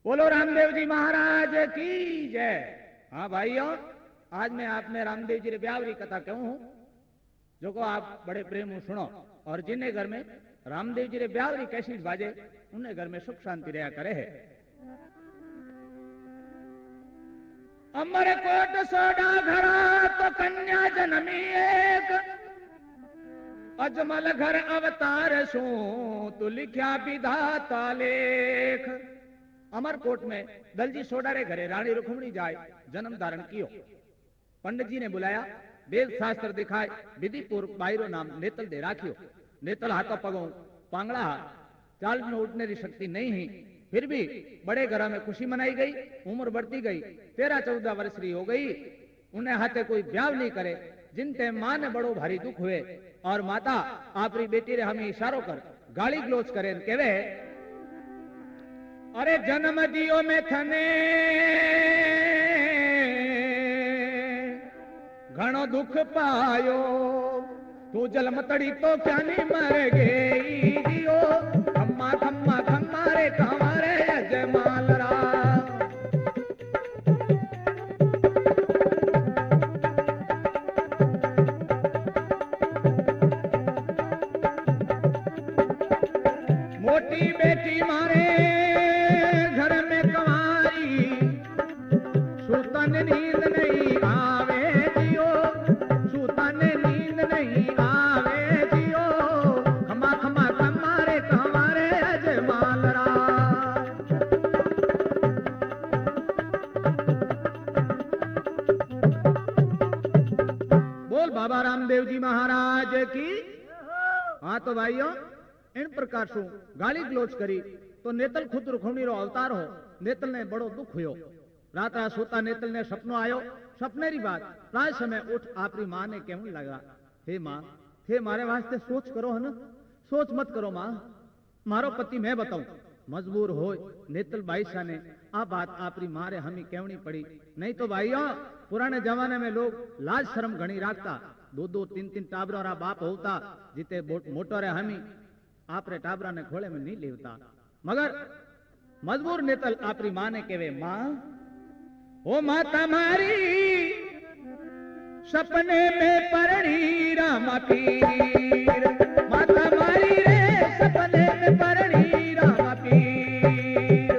बोलो रामदेव जी महाराज की जय। हाँ भाइयों, आज मैं आप में रामदेव जी रे ब्याह री कथा कहूं हूं, जो को आप बड़े प्रेम हूं सुनो। और जिन्हें घर में रामदेव जी रे ब्याह री कैसी बाजे, उन्हें घर में सुख शांति रहा करे है। अमरकोट सोडा घरा तो कन्या जन्मी एक, अजमल घर अवतार सू तू लिख्या विधाता लेख। अमरकोट में दलजी सोडारे घरे रानी रुक्मिणी जाए जन्म धारण कियो। पंडित जी ने बुलाया, वेद शास्त्र दिखाए, विधि पूर्व बायरो नाम नेतल दे राखियो। नेतल हाथों पगों पांगड़ा, चाल में उठने की शक्ति नहीं ही, फिर भी बड़े घर में खुशी मनाई गई। उम्र बढ़ती गई, 13-14 वर्ष की हो गई। उन्हें हाथे कोई ब्याह नहीं करे। जिन टाइम मां ने बड़ो भारी दुख हुए और माता आपरी बेटी रे हमें इशारो कर गाली गलोच करे, कहवे अरे जन्म दियो में थने घणो दुख पायो, तू जलम तड़ी तो क्या नहीं मर गई दियो। खम्मा खम्मा खम्मा रे कमारे अजमाल रा। मोटी बेटी मारे घर में कमारी, सुतन नींद नहीं आवे जियो, सुतन नींद नहीं आवे जियो। खमा खमा खमारे कमारे अजमाल रा। बोल बाबा रामदेव जी महाराज की। हाँ तो भाइयों, इन प्रकार से गाली गलोच करी तो नेतल खुद रुक्मिणी रो अवतार हो। नेतल ने बड़ो दुख हुयो। रात रात सोता नेतल ने सपनो आयो। सपने री बात प्राय समय उठ आपरी मां ने कहने लगा, हे मां, हे मारे वास्ते सोच करो है ना, सोच मत करो मां, मारो पति मैं बताऊं। मजबूर हो नेतल बाईसा ने आ बात आपरी मां रे हमी कहनी पड़ी। नहीं तो भाइयों, पुराने जमाने में लोग लाज शर्म घणी राखता, 2-2 3-3 टाबरा रा बाप होता, जिते मोटो रे हमी आपरे टाबरा ने खोले में नहीं लेवता। मगर मजबूर नेतल आपरी मां ने कहे, मां ओ माता मारी सपने में परणी राम पीर, माता मारी रे सपने में परणी राम पीर।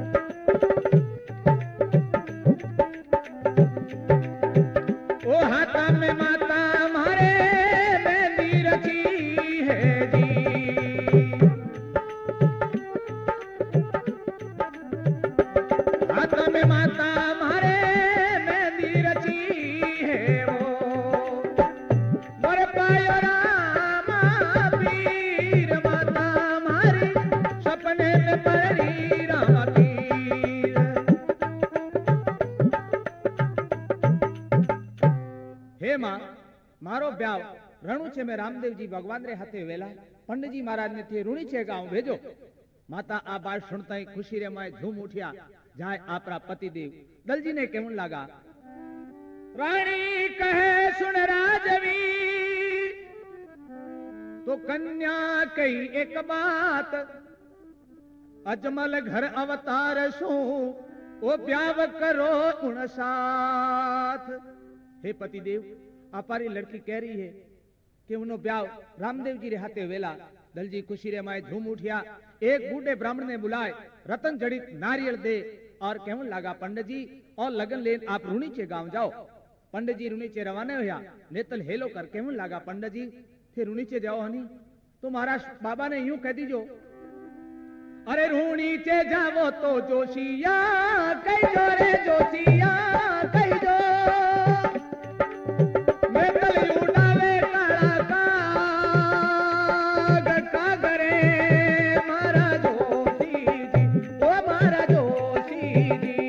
ओ हाथा में माता मारे मेहंदी रची है जी, हाथ में माता मारे मेहंदी रची है वो। मोर पायो रामा पीर, माता मारी सपने में पड़ी रामा पीर। हे मां, मारो ब्याह रणु छे में रामदेव जी भगवान रे हाथे वेला पंडित जी महाराज ने थे ऋणी छे गांव भेजो। माता आ बात सुनता ही खुशी रे माए झूम उठिया। जाए आपरा पतिदेव दलजी ने कहने लगा, रानी कहे सुन राजवी, तो कन्या कही एक बात, अजमल घर अवतार सू ओ ब्याह करो उन साथ। हे पतिदेव, आपारी लड़की कह रही है कि उन्हों ब्याह रामदेव जी रे हाथे वेला। दलजी खुशी रे माए झूम उठिया। एक बूढ़े ब्राह्मण ने बुलाए, रतन जड़ित नारियल दे और कहने लगा, पंडित जी और लगन लेन आप रुणीचे गांव जाओ। पंडित जी रुणीचे रवाना हुआ। नेतल हेलो कर कहने लगा, पंडित जी फिर रुणीचे जाओ हनी, तो महाराज बाबा ने यूं कह दीजो, अरे रुणीचे जाओ तो जोशिया कही जो रे जोशिया कही जो। नेतल उड़ावे काला का करे मारा जोशी जी, ओ मारा जोशी जी।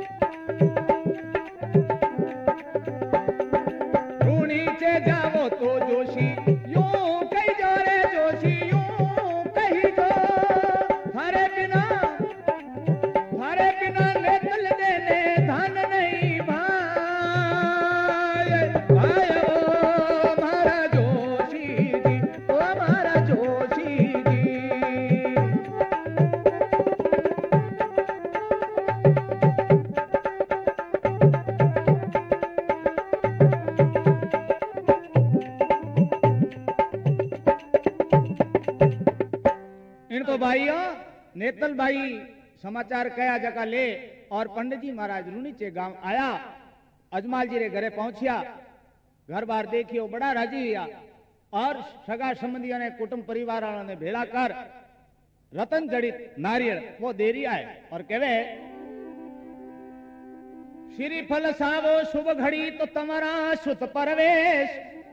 नीचे जाओ तो भाइयों नेतल भाई समाचार कया जका ले और पंडित जी महाराज रूनीचे गांव आया, अजमाल जी रे घरे पहुंचिया, घर बार देखियो बड़ा राजी हुआ और सगा संबंधियों ने कुटुंब परिवार वालों ने भेड़ा कर रतन जड़ित नारियल वो दे रिया है और कहवे श्री फल सावो शुभ घड़ी तो तमरा सुत परवेश,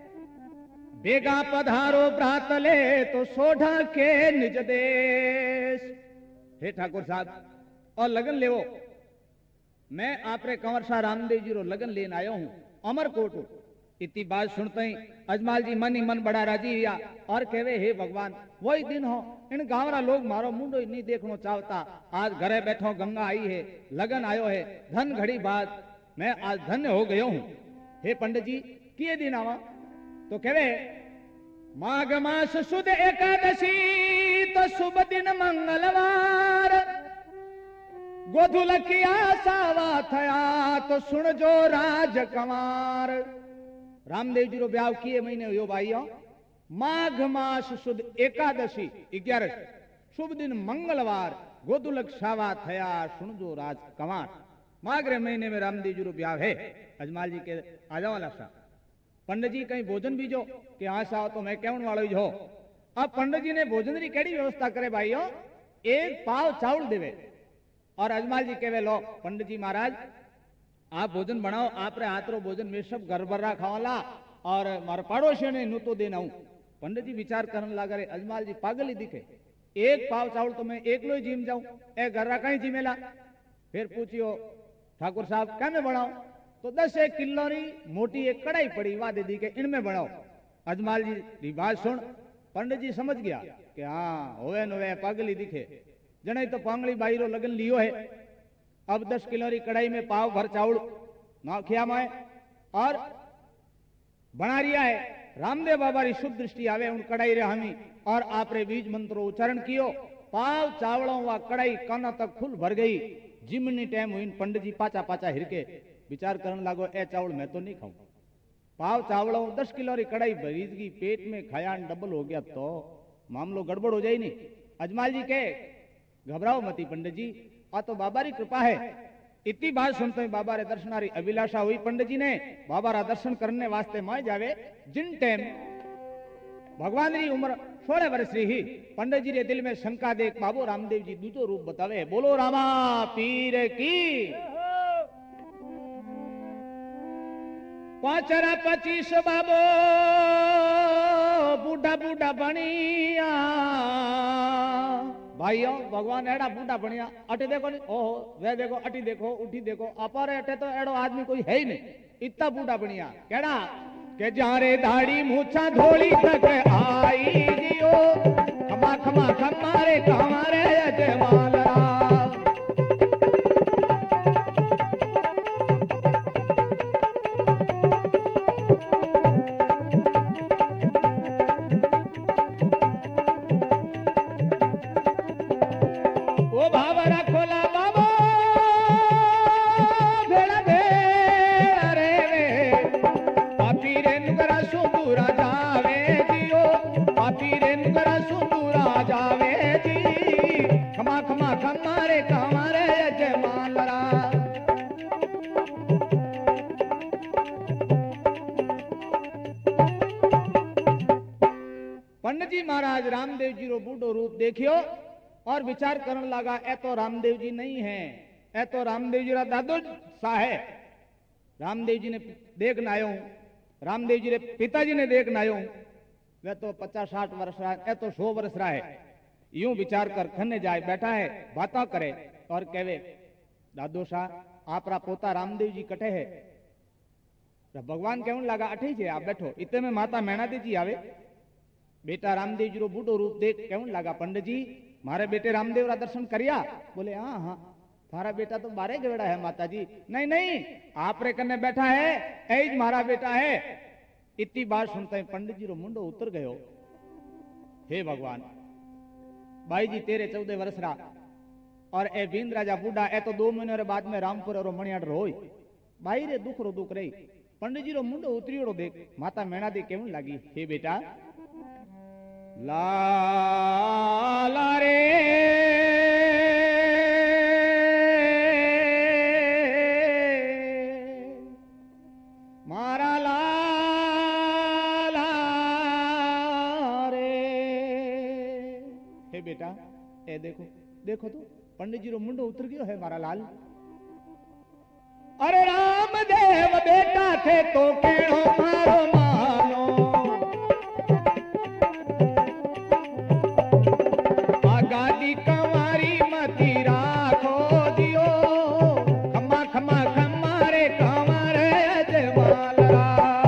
बेगा पधारो ब्रातले तो सोढ़ा के निज देश। हे ठाकुर साहब और लगन लेवो, मैं आपरे कंवर शाह रामदेव जी रो लगन लेन आयो हूं अमरकोट। इतनी बात सुनते ही अजमाल जी मन ही मन बड़ा राजी हुआ और कहवे हे भगवान वही दिन हो, इन गांवरा लोग मारो मुंडो ही नहीं देखनो चाहता, आज घरे बैठो गंगा आई है, लगन आयो है, धन घड़ी बात मैं आज धन्य हो गयो हूं। हे पंडित जी किए दिन आवा? तो कहवे माघ मास सुद एकादशी तो शुभ दिन मंगलवार, गोधुल किया सावा थया तो सुन जो राजकुमार। रामदेव जी रो ब्याह किए महीने हुयो भाइयों, माघ मास सुद एकादशी 11 शुभ दिन मंगलवार, गोधुलक सावा थया सुन जो राजकुमार। माघ रे महीने में रामदेव जी रो ब्याह है। अजमाल जी के आ जाओ लासा पंडित जी कहीं भोजन बीजो कि हाँ साहब तो मैं कहने वाला ही हो। अब पंडित जी ने भोजन की कैडी व्यवस्था करे भाइयों, एक पाव चावल देवे और अजमाल जी कहवे लो पंडित जी महाराज आप भोजन बनाओ, आप रे हाथ रो भोजन में सब गरबरा खावाला और मारे पड़ोसियों ने नू तो देना हूं। पंडित जी विचार करने लगा रे अजमाल जी पागल ही दिखे, एक पाव चावल तो मैं एकलो ही जीम जाऊं, ए गर्रा कहीं जीमेला। फिर पूछियो ठाकुर साहब क्या में बनाओ? तो 10 किलो री मोटी एक कढ़ाई पड़ी वा दे दी के इनमें बनाओ। अजमाल जी की बात सुन पंडित जी समझ गया कि हाँ होवे नोवे पागल ही दिखे, जने तो पांगली बाई रो लगन लियो है। अब 10 किलो री कढ़ाई में पाव भर चावल नाखिया में और बना रिया है। रामदेव बाबा री शुभ दृष्टि आवे उन कढ़ाई रे हमी और आप रे बीज मंत्रो उच्चारण कियो, पाव चावलों व कढ़ाई काना तक फुल भर गई। जिमनी टाइम हुई पंडित जी पाचा पाचा हिरके विचार करने लागो ए चावल मैं तो नहीं खाऊं। पाव चावलों 10 किलो री कढ़ाई भरीज गई, पेट में खाया डबल हो गया तो मामलो गड़बड़ हो जाए नहीं। अजमाल जी के घबराओ मती पंडित जी, आ तो बाबा री कृपा है। इतनी बात सुनते ही बाबा रे दर्शनारी अभिलाषा हुई पंडित जी ने बाबा रा दर्शन करने वास्ते माय जावे। जिन टाइम भगवान री उम्र 16 वर्ष री ही, पंडित जी रे दिल में शंका देख बाबू रामदेव जी दूसरो रूप बतावे। बोलो रामा पीर की। 5-25 बाबो बूढ़ा बूढ़ा बनिया। भाइयों भगवान एड़ा बूढ़ा बनिया, अटे देखो नहीं ओहो वे देखो अटी देखो उठी देखो, अपारे अटे तो एड़ो आदमी कोई है ही नहीं, इतना बूढ़ा बनिया। केड़ा के जारे दाढ़ी मूछा धोली तक आई जियो, खमा खमा खमारे कमारे अजमाल महाराज रामदेव जी रो बूढ़ो रूप देखियो और विचार करने लगा ए तो रामदेव जी नहीं है, ए तो रामदेव जी रा दादो सा है। रामदेव जी ने देखना आयो, रामदेव जी रे पिताजी ने देखना आयो, वे तो 50-60 वर्ष रहा, ए तो 100 वर्ष रहा है। यूं विचार कर खन्ने जाए बैठा है, बातें करे और कहवे दादो शाह आपरा पोता रामदेव जी कटे है। भगवान कहने लगा अठी है आप बैठो। इतने में माता मैणादेवी जी आवे। बेटा रामदेव जी रो बूढ़ो रूप देख कहने लगा पंडित जी मारे बेटे रामदेव रा दर्शन करिया? बोले हाँ हाँ थारा बेटा तो बारे गवेड़ा है माता जी। नहीं नहीं आप रे कन्ने बैठा है, ऐज मारा बेटा है। इतनी बात सुनते हैं पंडित जी रो मुंडो उतर गयो। हे भगवान भाई जी तेरे 14 वर्ष रा और ए बींद राजा बूढ़ा ए तो 2 महीने रे बाद में रामपुर रो मणियाड़ रोई भाई रे दुख रो दुख रही। पंडित जी रो मुंडो उतरियोड़ो देख माता मैणा दे केवन लागी हे बेटा लाला रे मारा लाला रे। हे बेटा ए देखो देखो तो पंडित जी रो मुंडो उतर गयो है मारा लाल। अरे रामदेव बेटा थे तो केड़ो मारो मानो आगादी कंवारी मती राखो दियो खम्मा खम्मा खम्मा रे कंवर अजवाला।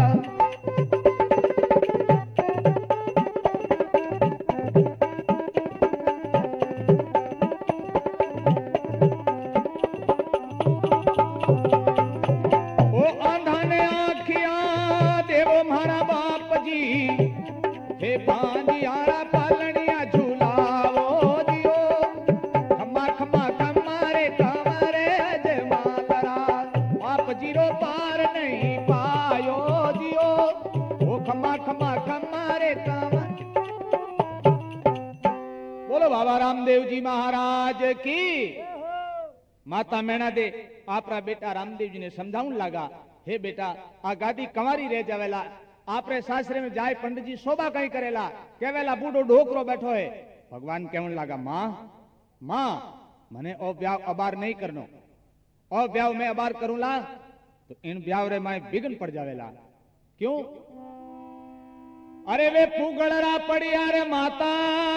बांधियारा पालनिया झूलावो दियो खम्मा खम्मा खम्मा रे कंवरे अजमालरा आप जीरो पार नहीं पायो दियो ओ खम्मा खम्मा खम्मा रे कंवर। बोलो बाबा रामदेव जी महाराज की। माता मैना दे आपरा बेटा रामदेव जी ने समझाउन लगा, हे बेटा आ गादी कंवारी रह जावेला आपरे सासरे में जाए पंडित जी शोभा कहीं करेला केवेला बूढ़ो ढोकरो बैठो है। भगवान कहने लगा मां मां मने ओ ब्याह अबार नहीं करनो, ओ ब्याह मैं अबार करूंला तो इन ब्याह रे मैं बिगन पड़ जावेला। क्यों? अरे वे पुगड़रा पड़िया रे माता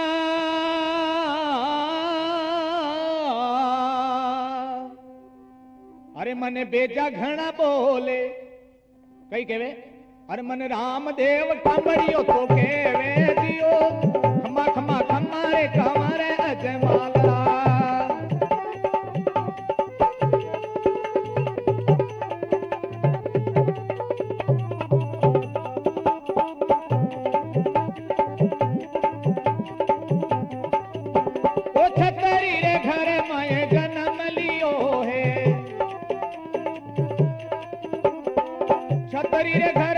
अरे मने बेजा घना बोले कई केवे अरे मन रामदेव कांबड़ियो तो केवे दियो खम्मा खम्मा खम्मा रे कंवर अजमाला। ओ छतरी रे घर में जन्म लियो है छतरी रे घर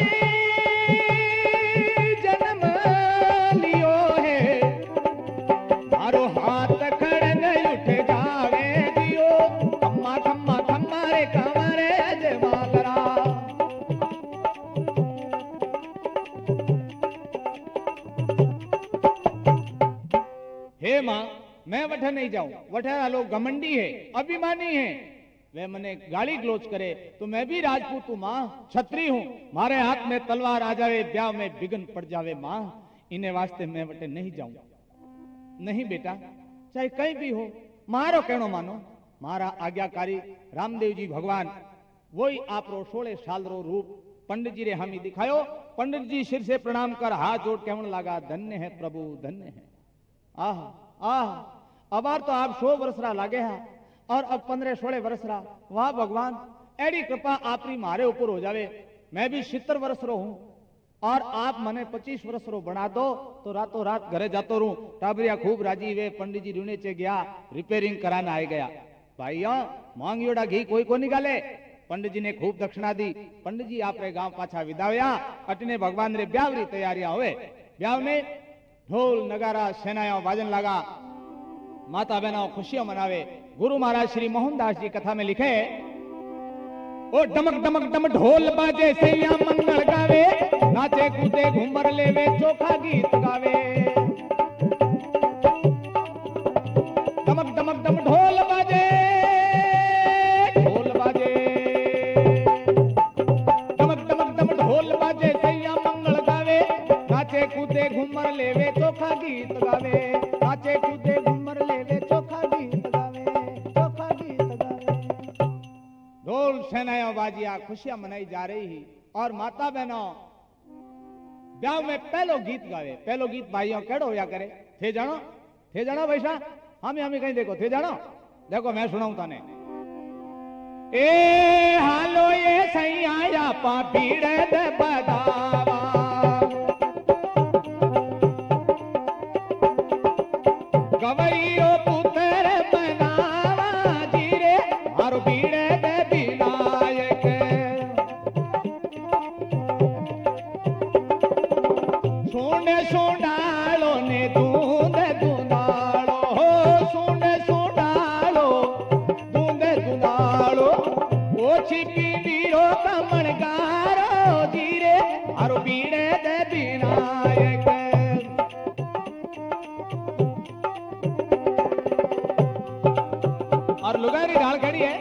मैं वठे नहीं जाऊं, वठेरा लोग घमंडी है अभिमानी है वे मने गाली गलोच करे तो मैं भी राजपूत हूं मां छत्री हूं मारे हाथ में तलवार आ जावे ब्याह में बिगन पड़ जावे मां इन्हें वास्ते मैं वटे नहीं जाऊं। नहीं बेटा चाहे कहीं भी हो मारो कहनो मानो मारा आज्ञाकारी रामदेव जी भगवान वही आप रो 16 साल रो रूप पंडित जी रे हामी दिखायो। पंडित जी सिर से प्रणाम कर हाथ जोड़ कहने लगा धन्य है प्रभु धन्य है। आह आह अबार तो आप 100 वर्षरा लागे है और अब 15-16 वर्षरा वाह भगवान एडी कृपा आपरी मारे ऊपर हो जावे मैं भी 70 वर्ष रो हूं और आप मने 25 वर्ष रो बना दो तो रातों रात घरे जातो रू। टाबरिया खूब राजी वे पंडित जी रूने चे गया रिपेयरिंग कराना आ गया। भाइयों मांगियोड़ा घी कोई को निकाले पंडित जी ने खूब दक्षिणा दी। पंडित जी आपरे गांव पाछा विदाव्या अटने भगवान रे ब्यावरी तैयारियां हुए। ब्याव में ढोल नगारा सेनाओं बाजन लगा माता बहनों खुशियां मनावे। गुरु महाराज श्री मोहनदास जी कथा में लिखे ओ डमक डमक डम ढोल बाजे सैया मंगल गावे नाचे कूदे घूमर लेवे चोखा गीत गावे। डमक डमक डम ढोल बाजे डमक डमक डम ढोल बाजे सैया मंगल गावे नाचे कूदे घूमर लेवे चोखा गीत गावे नाचे कूदे घूमर लेवे चोखा गीत गावे चोखा गीत गावे। ढोल सेनाओं बाजिया खुशियां मनाई जा रही ही और माता बहनों ब्याह में पहलो गीत गावे। पहलो गीत भाइयों केड़ो होया करे थे जानो वैसा हमें कहीं देखो थे जानो देखो मैं सुनाऊं तने ए हालो ये सैया पा भीड़ दे बदावा गवैयो पुत्र बनावा जीरे मारो भीड़ दे बिलायक सोने सोना ब्राह्मण गारो जीरे और बीड़े दे विनायक। और लुगारी ढाल खड़ी है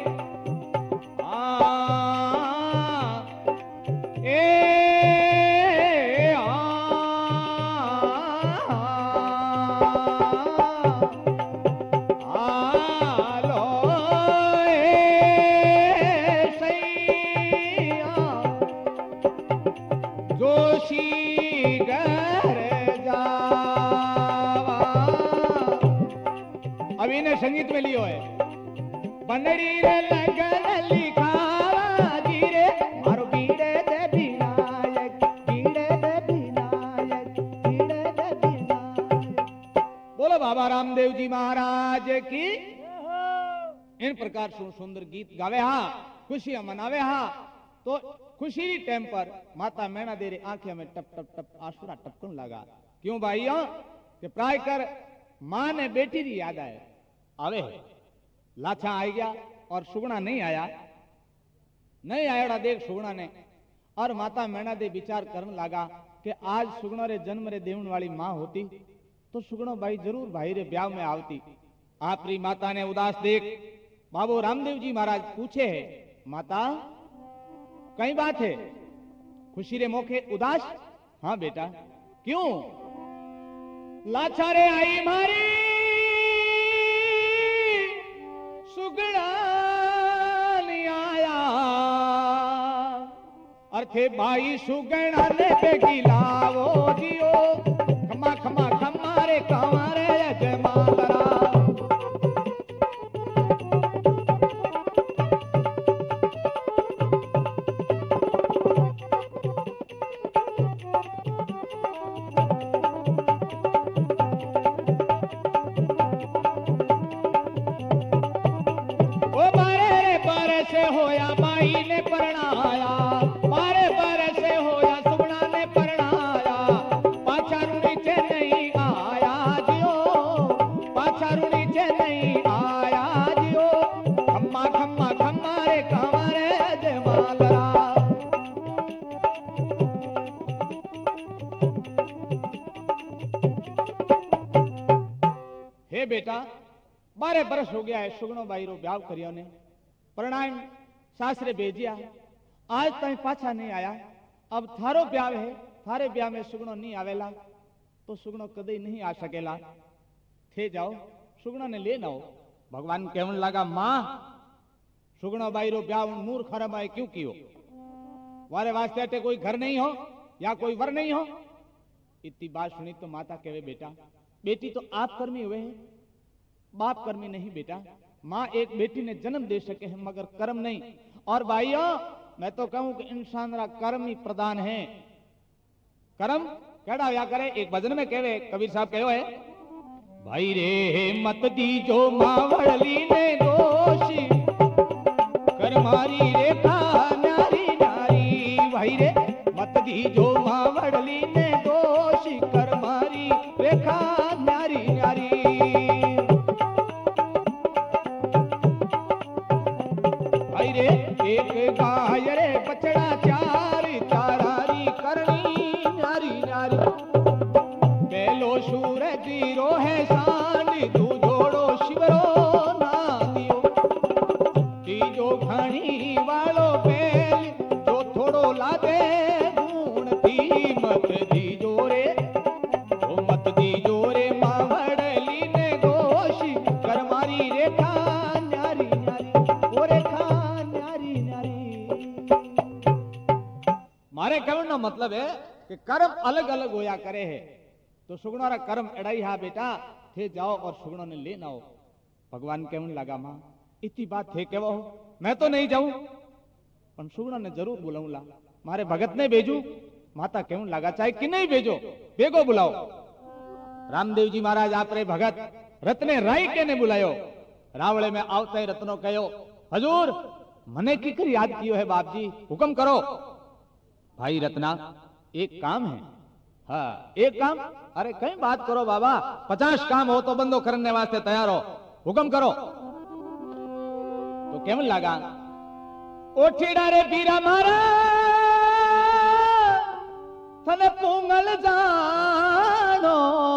संगीत में लियो है बनड़ी रे लगन लिखावा जीरे और बीड़े दे विनायक बीड़े दे विनायक बीड़े दे विनायक। बोलो बाबा रामदेव जी महाराज की। इन प्रकार सुंदर गीत गावे हा खुशियां मनावे हा। तो खुशी टाइम पर माता मैना देरी आंखें में टप टप टप आंसुरा टपकन लगा। क्यों भाइयों कि प्राय कर मां ने बेटी की याद आए आवे लाछा आ गया और सुगना नहीं आया देख सुगना ने और माता मैना दे विचार करने लगा कि आज सुगनो रे जन्म रे देवन वाली मां होती तो सुगनो भाई जरूर भाई रे ब्याह में आवती। आपरी माता ने उदास देख बाबू रामदेव जी महाराज पूछे है माता कई बात है खुशी रे मौके उदास। हाँ बेटा क्यों लाछा रे आई मारी सुगड़ा आया अर्थे भाई सुगड़ा ने बेगिलावो जियो खमा खमा खमारे कंवारे यजमानरा। होया बाई ने परणाया बारे बारे से होया सुगना ने परणाया पाछा नीचे नहीं आया जियो पाछा नीचे नहीं आया जियो खम्मा खम्मा खम्मा रे कंवारे यजमानरा। हे बेटा 12 बरस हो गया है सुगनो बाई रो ब्याह करियो ने प्रणाम सासरे भेजिया आज तई पाछा नहीं आया। अब थारो ब्याह है थारे ब्याह में सुगनो नहीं आवेला तो सुगनो कदे नहीं आ सकेला। थे जाओ सुगनो ने ले ना हो। भगवान कहने लगा मां सुगनो बाई रो ब्याह मूर्ख हरम आए क्यों कियो वारे वास्ते अटे कोई घर नहीं हो या कोई वर नहीं हो। इतनी बात सुनी तो माता कहे बेटा बेटी तो आप कर्मी हुए हैं बाप कर्मी नहीं बेटा। मां एक बेटी ने जन्म दे सके है मगर कर्म नहीं। और भाइयों मैं तो कहूं कि इंसान रा कर्म ही प्रधान है। कर्म केड़ा या करे एक भजन में कहवे कबीर साहब कहो है भाई रे मत दीजो मावड़ली ने दोषी कर मारी रेखा नारी नारी। भाई रे मत दीजो मावड़ली ने दोषी कर मारी रेखा नारी नारी। एक गाय रे बछड़ा चार चारारी करनी नारी नारी। पहलो सूरज रो है सांड दू जोड़ो शिवरो ना दियो तीजो घणी वालो बैल जो थोड़ो लादे गुण थी मत दीजो रे ओ मत दीजो रे मावड़ली ने दोषी कर मारी रेखा नारी नारी ओ रेखा मारे कहने का मतलब है कि कर्म अलग अलग होया करे है तो सुगणो रा कर्म एड़ाई हा बेटा थे जाओ और सुगणो ने ले ना हो। भगवान कहने लगा मां इतनी बात थे केवो मैं तो नहीं जाऊं पर सुगणो ने जरूर बुलाऊंला मारे भगत ने भेजू। माता कहने लगा चाहे कि नहीं भेजो बेगो बुलाओ। रामदेव जी महाराज आप रे भगत रत्ने राय के ने बुलायो। रावले में आवते रत्नो कहो हजूर मने कीकर याद कियो है बाप जी हुक्म करो। भाई रत्ना एक काम है। हाँ एक काम अरे कई बात करो बाबा 50 काम हो तो बंदो करने वास्ते तैयार हो हुक्म करो। तो केवन लगा ओठीड़ा रे बीरा मारा थने पूंगल जानो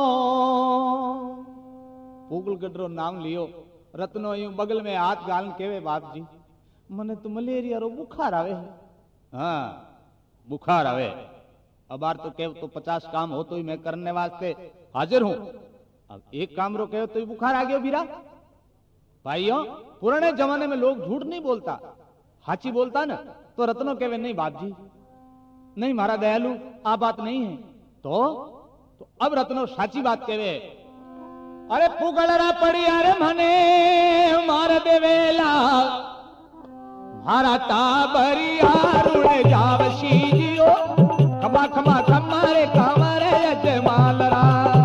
पूगल गडरो नाम लियो रत्नो यूं बगल में हाथ गालन केवे बाप जी मने तो मलेरिया रो बुखार आवे हाँ बुखार आवे अबार तो कहो तो 50 काम हो तो ही मैं करने वास्ते हाजिर हूं अब एक काम रो कहो तो ही बुखार आ गयो बीरा भाइयों पुराने जमाने में लोग झूठ नहीं बोलता हाची बोलता ना तो रत्नो कहवे नहीं बाप जी नहीं मारा दयालु आ बात नहीं है तो अब रत्नो साची बात कहवे अरे पुगलरा पड़ी अरे मने मार देवेला मारा टाबरिया रुड़े जावशी जियो खमा खमा खमारे खमारे यजमालरा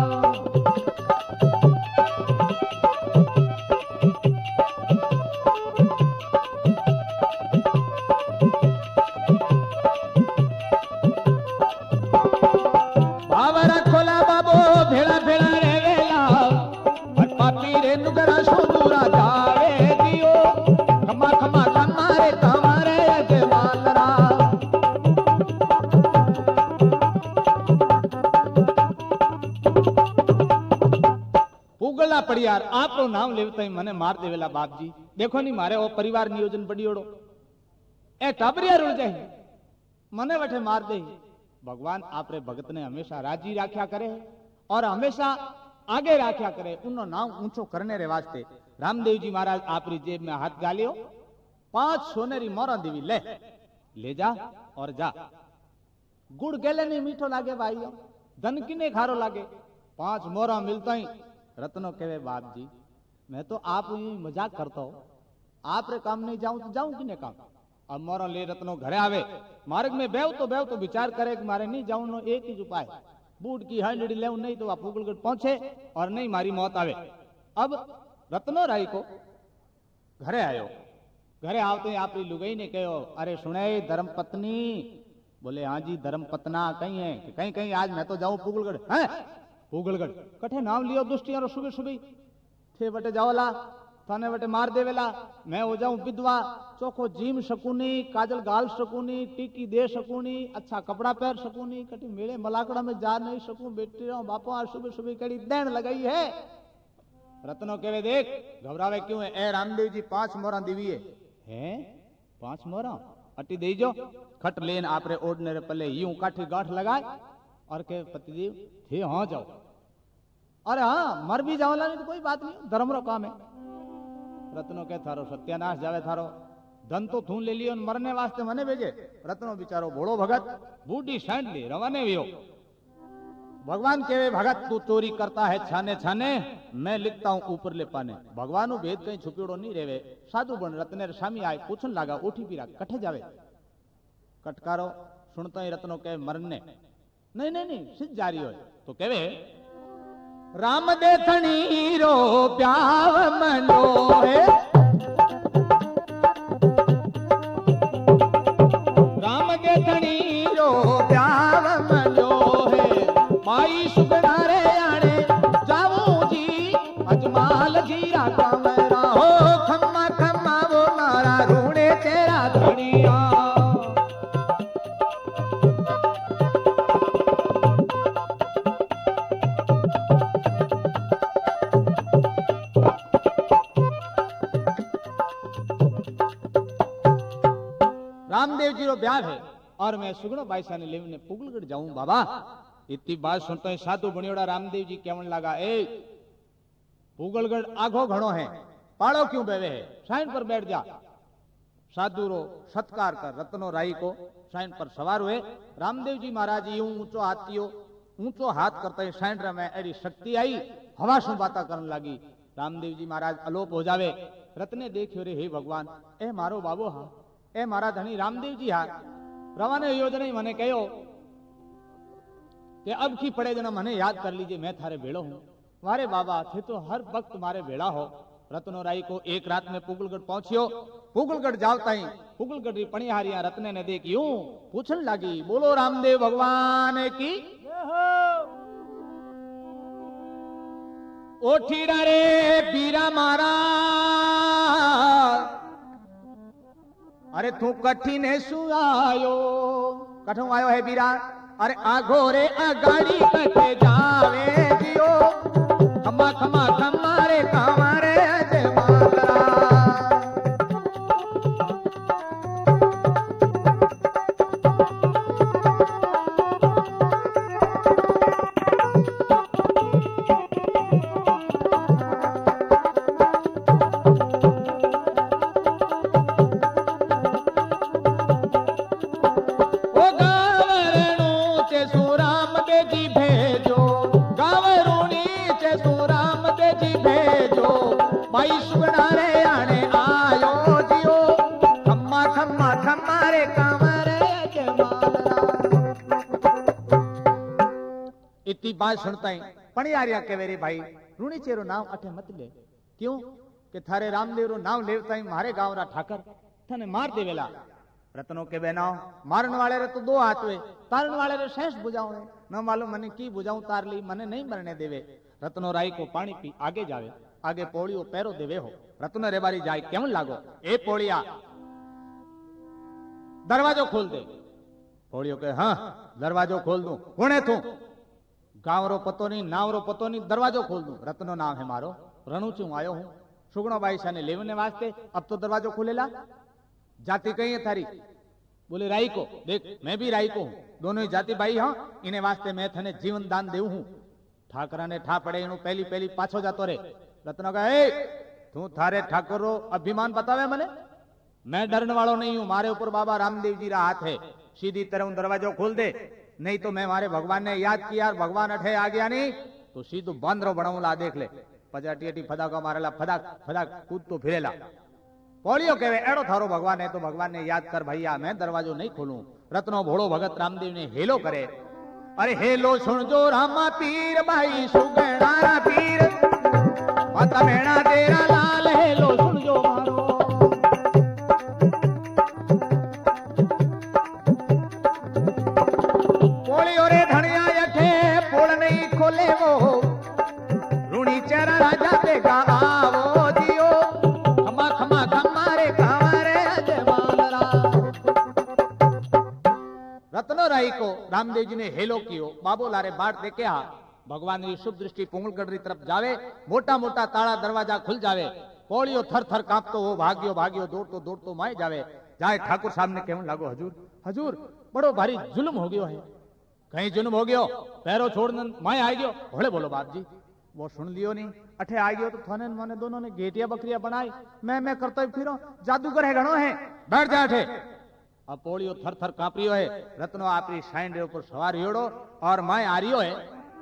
बाबरा खोला बाबो भेड़ा भेड़ा रे वेला और पापी रे नुगरा सुदूरा जावे दियो खमा खमा खमारे खमारे यजमालरा पुगला पड़ियार आपरो नाम लेवता ही मने मार देवेला बाप जी देखो नहीं मारे वो परिवार नियोजन पड़ियोड़ो ए टाबरिया रुल जाए मने वठे मार दे भगवान आपरे भगत ने हमेशा राजी राख्या करे और हमेशा आगे राख्या करे उनो नाम ऊंचो करने रे वास्ते रामदेव जी महाराज आपरी जेब में हाथ गालियो 5 सोनेरी मोरा देवी ले जा और जा गुड़ गेले नहीं मीठो लागे भाइयों धन किने खारो लागे 5 मोरा मिलता ही रत्नो कहे बाप जी मैं तो आप मजाक करता हूं आप रे काम नहीं जाऊं तो जाऊं किने काम अब मोरो ले रत्नो घरे आवे मार्ग में बेव तो विचार करे कि मारे नहीं जाऊं नो एक ही उपाय बूट की हंडड़ी ले नहीं तो आप पुगलगढ़ पहुंचे और नहीं मारी मौत आवे अब रत्नो राई को घरे आयो घरे आवते आप लुगाई ने कहो अरे सुने धर्म पत्नी बोले हाँ जी धर्म पत्ना कहीं है कि कहीं कहीं आज मैं तो जाऊं पुगलगढ़ है पुगलगढ़ कठे नाम लियो दुष्टियारो सुबह सुबह थे बटे जाओला थाने बटे मार देवेला मैं हो जाऊं विधवा चोखो जीम सकूनी काजल गाल सकूनी टीकी दे सकूनी अच्छा कपड़ा पहन सकूनी कटी मेरे मलाकड़ा में जा नहीं सकूं बेटी रहा बापो आज सुबह सुबह कड़ी देन लगाई है रत्नो कहवे देख घबरावे क्यों है ए रामदेव जी 5 मोरा दीवी है 5 मोरा अटी दे जो खट लेन आपरे ओढ़ने रे पले यूं काठी गांठ लगाए और के पतिदेव थे हाँ जाओ अरे हाँ मर भी जाओला नहीं तो कोई बात नहीं धर्म रो काम है रत्नो के थारो सत्यानाश जावे थारो धन तो थून ले लियो मरने वास्ते मने भेजे रत्नो बिचारो भोड़ो भगत बूढ़ी सैंड ली रवाने वियो भगवान केवे भगत तू चोरी करता है छाने छाने मैं लिखता हूं ऊपर ले पाने भगवान भेद कहीं छुपियोड़ो नहीं रेवे साधु बन रत्ने स्वामी आए पूछन लागा उठी पीरा कठे जावे कटकारो सुनता ही रत्नो के मरने नहीं नहीं नहीं सिद्ध जारी हो तो केवे राम देखनी रो प्याव मनो है राम देखनी रो प्याव मनो है माई सुगना रे आने जाऊं जी अजमाल जीरा कमरा हो खम्मा खम्मा वो मारा रूणे तेरा धनिया रामदेव जी रो ब्याह है और मैं सुगनो बाईसा ने लेवने पुगलगढ़ जाऊं बाबा इतनी बात सुनते ही साधु बनियोड़ा रामदेव जी केवन लगा ए पुगलगढ़ आगो घणो है पाड़ो क्यों बेवे है साइन पर बैठ जा साधु रो सत्कार कर रत्नो राई को साइन पर सवार हुए रामदेव जी महाराज यूं ऊंचो हाथ करते ही साइन रे में एडी शक्ति आई हवा शू बाता करने लगी रामदेव जी महाराज अलोप हो जावे रत्ने देखियो रे हे भगवान ए मारो बाबो हा ए मारा धनी रामदेव जी हा रवाने योजना मने कहो कि अब की पड़े जना मने याद कर लीजिए मैं थारे भेड़ो हूं मारे बाबा थे तो हर वक्त मारे भेड़ा हो रत्नो राई को एक रात में पुगलगढ़ पहुंचियो पुगलगढ़ जावता ही पुगलगढ़ पणिहारिया रत्ने ने देख यूं पूछन लगी बोलो रामदेव भगवान की ओठीरा रे बीरा मारा अरे तू कठी ने सुआयो कठू आयो है बीरा अरे आघोरे अगाड़ी कटे जावे जियो खमा खमा खमारे कामारे अजमाला इतनी बात सुनता ही पणियारिया के वेरे भाई रूणी चेरो नाम अठे मत ले क्यों कि थारे रामदेव रो नाम लेवता ही मारे गांव रा ठाकर थने मार देवेला रत्नों के बेनाओ मारन वाले रे तो दो हाथ हुए तारन वाले रे शेष बुझाऊ है न मालूम मने की बुझाऊ तार ली मने नहीं मरने देवे रत्नो राई को पानी पी आगे जावे आगे पोड़ियो पैरो देवे हो रत्न रे बारी जाए केवन लागो ए पोड़िया दरवाजो खोल दे पोड़ियो के हाँ दरवाजो खोल दूं कोने तू गांव रो पतो नहीं नाव रो पतो नहीं दरवाजो खोल दूं रत्नो नाम है मारो रणुचू आयो हूं सुगणो बाई शाने लेवने वास्ते अब तो दरवाजो खोलेला जाति कही है थारी बोले राई को देख मैं भी राई को हूं दोनों ही जाति भाई हाँ इन्हें वास्ते मैं थने जीवन दान देऊ हूं ठाकरा ने ठा पड़े इनु पहली पहली पाछो जातो रे रत्नो कहे तू थारे ठाकुर रो अभिमान बतावे मने मैं डरने वालों नहीं हूं मारे ऊपर बाबा रामदेव जी रा हाथ है सीधी तरह दरवाजो खोल दे नहीं तो मैं मारे भगवान ने याद किया भगवान अठे आ गया नहीं तो सीधो बांद्रो बनाऊला देख ले पचाटी अटी फदाका मारेला फदाक फदाक कूद तो फिरेला पोलियो कहे एड़ो थारो भगवान है तो भगवान ने याद कर भैया मैं दरवाजो नहीं खोलूं रत्नो भोड़ो भगत रामदेव ने हेलो करे अरे हेलो सुन जो रामा पीर भाई सुगणारा पीर माता मेणा तेरा लाल हेलो सुन जो मारो पोलियो रे धनिया यठे पोल नहीं खोले वो रूणी चेरा राजा बेगा आवो दियो खमा खमा खमारे कावारे अजमालरा रत्नो राई को रामदेव जी ने हेलो कियो बाबू लारे बाट दे क्या भगवान की शुभ दृष्टि पुंगलगढ़ तरफ जावे मोटा मोटा ताला दरवाजा खुल जावे पोलियो थर थर कांपतो हो भाग्यो भाग्यो दौड़तो माए जावे जाए ठाकुर साहब ने कहने लागो हजूर हजूर बड़ो भारी जुल्म हो गयो है कहीं जुल्म हो गयो पैरों छोड़ने माए आ गयो भोले बोलो बाप जी वो सुन लियो नहीं अठे आ गयो तो थाने माने दोनों ने गेटिया बकरिया बनाई मैं करता ही फिरो जादूगर है घणो है बैठ जा अठे अब पोलियो थर थर कांप रियो है रत्नो आपरी शाइन रे ऊपर सवार योड़ो और माए आ रियो है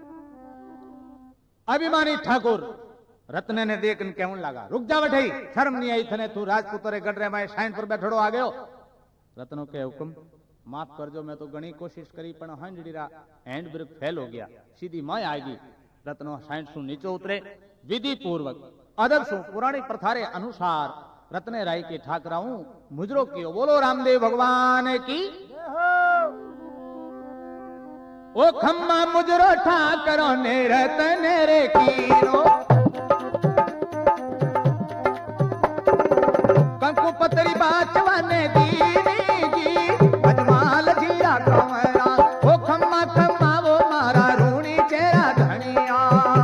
अभिमानी ठाकुर रत्ने ने देख केवन लगा रुक जा बैठाई शर्म नहीं आई थने तू राजपूत रे गढ़ रे मैं शाइन पर बैठड़ो आ गयो रत्नो के हुक्म माफ करजो मैं तो घणी कोशिश करी पण हंडीरा हैंड ब्रेक फेल हो गया सीधी मां आएगी रत्नो शाइन सु नीचे उतरे विधि पूर्वक अदब सु पुरानी प्रथा रे अनुसार रत्ने राई के ठाकराऊ मुजरो कियो बोलो रामदेव भगवान की ओ खम्मा मुजरो ठाकरो ने रतने रे कीरो कंकु पतरी बाचवाने दीनी जी अजमाल जीरा कमरा ओ खम्मा खम्मा वो मारा रूणी चेरा धनिया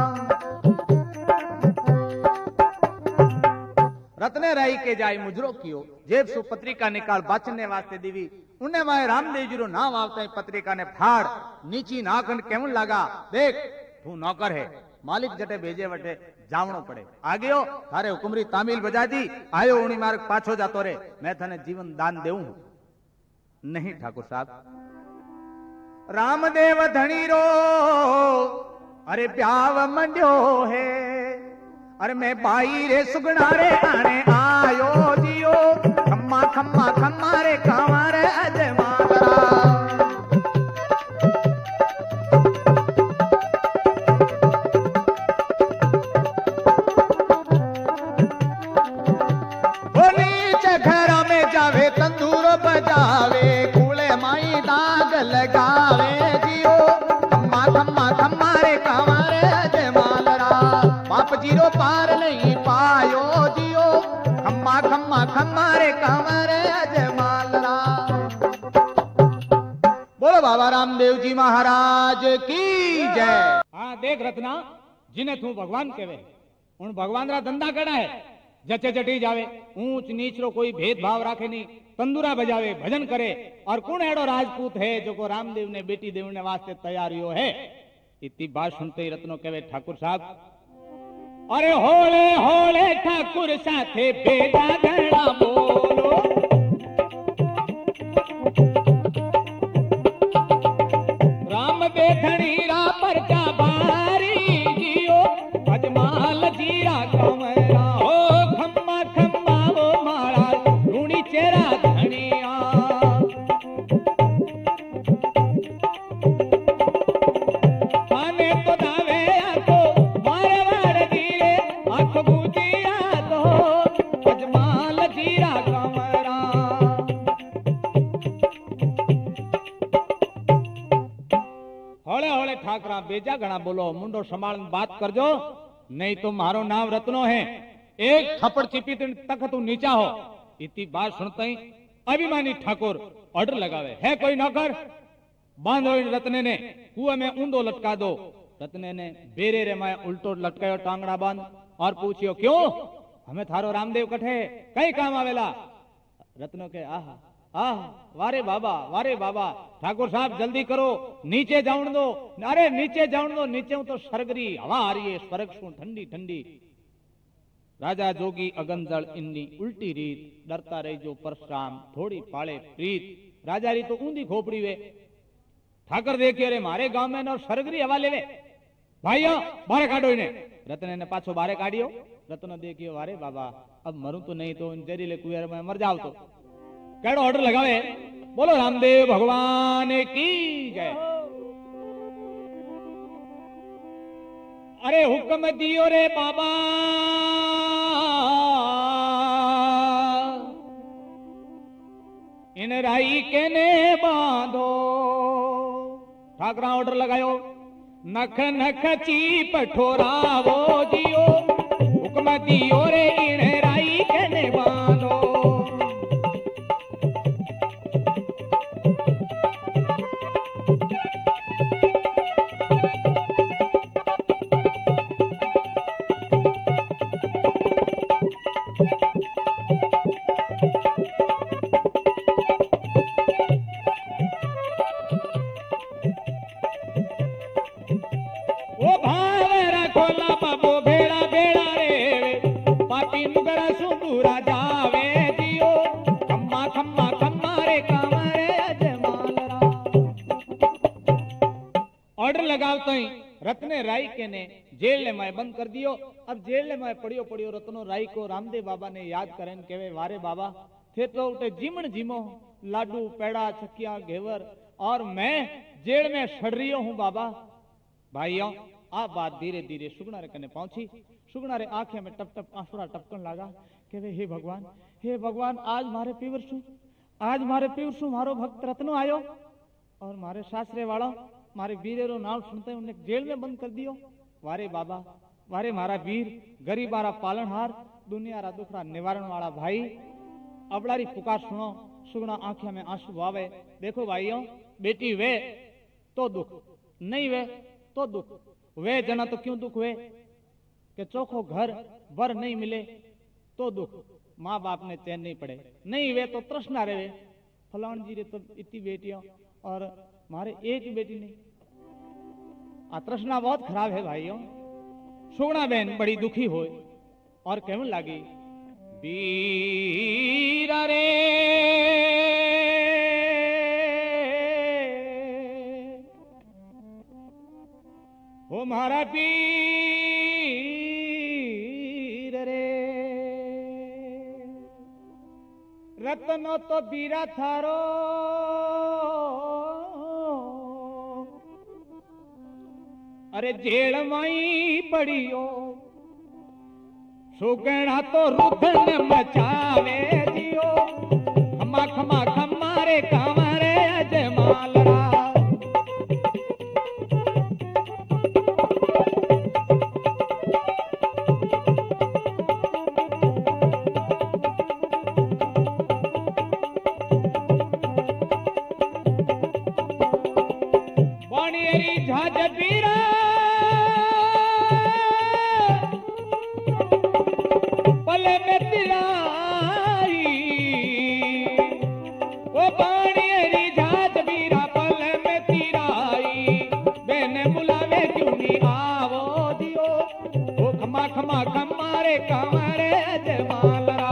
रत्ने राई के जाय मुजरो कियो जेब सु पत्रिका निकाल बाचने वास्ते दीवी उन्हें माए रामदेव जी रो नाम आवता पत्रिका ने फाड़ नीची नाखंड केवन लगा देख तू नौकर है मालिक जटे भेजे वटे जावणो पड़े आ गयो थारे हुकुमरी तामिल बजा दी आयो उनी मार्ग पाछो जातो रे मैं थने जीवन दान देऊं नहीं ठाकुर साहब रामदेव धनी रो अरे प्याव मंड्यो है अरे मैं बाई रे सुगना रे आने आयो जियो खम्मा खम्मा खम्मा रे कावा रे अजमाला तंदूर बजावे कूले माई दाग लगावे जियो खम्मा खम्मा खम्मा रे कावा रे अजमालरा बाप जीरो पार नहीं पायो जियो खम्मा खम्मा खम्मा रे कावा रे अजमाल बोलो बाबा रामदेव जी महाराज की जय। हाँ देख रत्ना, जिन्हें तू भगवान कहवे उन भगवान रा धंधा कड़ा है। जचे जटी जावे, ऊंच नीच रो कोई भेदभाव राखे नहीं, तंदूरा बजावे, भजन करे। और कौन एड़ो राजपूत है जो को रामदेव ने बेटी देवने वास्ते तैयारियो है। इतनी बात सुनते ही रत्नो कहवे ठाकुर साहब, अरे होले होले ठाकुर साथे बेटा गणा बोलो। राम बेधणी रा परचा बारी जियो, अजमाल जीरा कमरा हो खम्मा खम्मा हो मारा रूणी चेरा धनिया। थाने तो दावे आको मारे वाड़ दिए, आँख बूझिया तो अजमाल जीरा कमरा। होले होले ठाकरा बेजा घना बोलो, मुंडो संभाल बात करजो, नहीं तो मारो नाम रत्नो है। एक थप्पड़ चिपी तक तू नीचा हो। इतनी बात सुनते ही अभिमानी ठाकुर ऑर्डर लगावे, है कोई नौकर बांधो इन रत्ने ने कुएं में ऊंधो लटका दो। रत्ने ने बेरे रे में उल्टो लटकायो टांगड़ा बांध और पूछियो क्यों हमें थारो रामदेव कठे कई काम आवेला। रत्नो के आह आह वारे बाबा ठाकुर साहब जल्दी करो, नीचे जाऊन दो। अरे नीचे जाऊन दो, नीचे हूं तो सरगरी हवा आ रही है, स्वर्ग सु ठंडी ठंडी। राजा जोगी अगन जल इन्नी उल्टी रीत, डरता रही जो परशुराम थोड़ी पाले प्रीत। राजा री तो ऊंधी खोपड़ी वे। ठाकर देखिए अरे मारे गांव में और सरगरी हवा लेवे, भाइयों बारे काटो इन्हें। रत्न ने पाछो बारे काटियो। रत्न देखियो वारे बाबा अब मरूं तो नहीं तो इन जहरीले कुएं में मर जाओ। तो केड़ो ऑर्डर लगावे, बोलो रामदेव भगवान की जय। अरे हुक्म दियो रे बाबा, इन राई के ने बांधो। ठाकरा ऑर्डर लगायो, नख नख चीप ठोरावो जियो। हुक्म दियो रे इन राई के ने बांधो। ओ भाव रखो ला बाबो भेड़ा भेड़ा रे, पापी मुगड़ा सुंदूरा जावे दियो। खम्मा खम्मा खम्मा रे कामरे अजमालरा। ऑर्डर लगावते ही रत्ने राई के ने जेल ने मैं बंद कर दियो। अब जेल ने मैं पड़ियो पड़ियो रत्नो राई को रामदेव बाबा ने याद करें केवे वारे बाबा थे तो उठे जीमण जीमो लाडू पेड़ा चकिया घेवर और मैं जेल में सड़ रही हूं बाबा। भाइयों आ बात धीरे धीरे सुगना रे कने पहुंची। सुगना रे आंखें में टप टप आंसुरा टपकन लगा के वे हे भगवान आज मारे पीवर सु मारो भक्त रत्नो आयो और मारे सासरे वाला मारे वीरे रो नाम सुनते उन्हें जेल में बंद कर दियो। वारे बाबा वारे मारा वीर गरीबारा पालनहार दुनिया रा दुखड़ा निवारण वाला भाई अबड़ारी पुकार सुनो। सुगना आंखें में आंसू आवे। देखो भाइयों बेटी वे तो दुख नहीं वे तो दुख वे जना तो क्यों दुख हुए कि चोखो घर वर नहीं मिले तो दुख, माँ बाप ने चैन नहीं पड़े नहीं वे तो तृष्णा रहे। फलान जी रे तो इतनी बेटियां और मारे एक ही बेटी नहीं। तृष्णा बहुत खराब है भाइयों। सुगना बहन बड़ी दुखी हो और कहने लगी वीर रे ओ मारा पीर रे रत्नो तो बीरा थारो अरे जेल माई पड़ियो सुगना तो रुधन मचावे दियो। खमा खमा खमा रे कामरे अजमालरा। पानी री झाज पीरा पले में तिराई वो पानी री झाज पीरा पले में तिराई बेने बुलावे क्यों नहीं आवो दियो वो खमा खमा खमारे कमरे जमालरा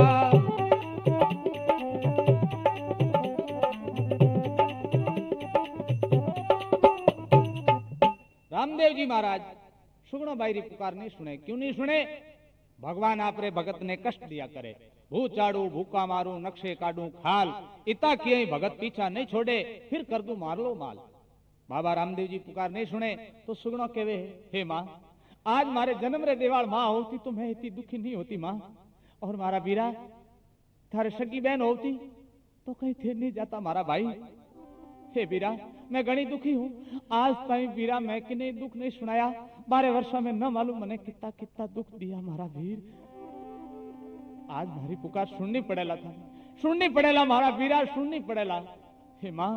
रामदेव जी महाराज सुगणो बाई पुकार नहीं सुने, क्यों नहीं सुने? भगवान आपरे भगत ने कष्ट दिया करे, भू चाड़ू भूखा मारू नक्शे काटू खाल इता किए भगत पीछा नहीं छोड़े फिर कर दू मार लो माल। बाबा रामदेव जी पुकार नहीं सुने तो सुगणो कहवे हे माँ आज मारे जन्म रे देवाल माँ होती तो मैं इतनी दुखी नहीं होती माँ, और मारा बीरा थारे सगी बहन होती तो कहीं थे नहीं जाता मारा भाई। हे बीरा मैं घनी दुखी हूँ, आज ताई बीरा मैं किने दुख नहीं सुनाया, 12 वर्षों में न मालूम मैंने कितना कितना दुख दिया मारा वीर। आज मारी पुकार सुननी पड़ेला था, सुननी पड़ेला मारा बीरा, सुननी पड़ेला। हे माँ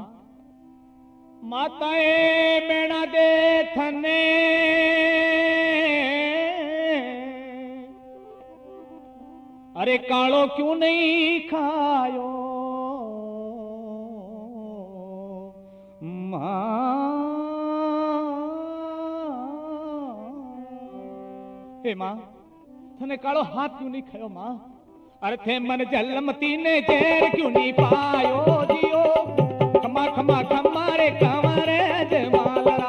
माताए मेणा दे थने अरे कालो क्यों नहीं खायो हे मां थने कालो हाथ क्यों नहीं खायो मां? अरे थे मन जलमती ने जेर क्यों नहीं पायो जियो खमा खमा खमारे कमरे जमालरा।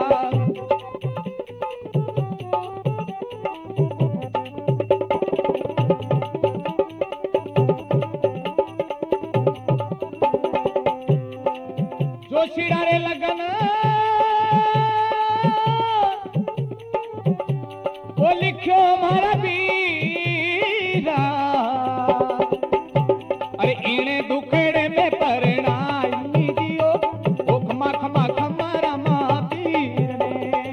जो शिरारे लगन वो लिखो मारा बीरा अरे इने दुखड़े में परनाई दियो वो खमा खमा खमारा माँ पीर ने।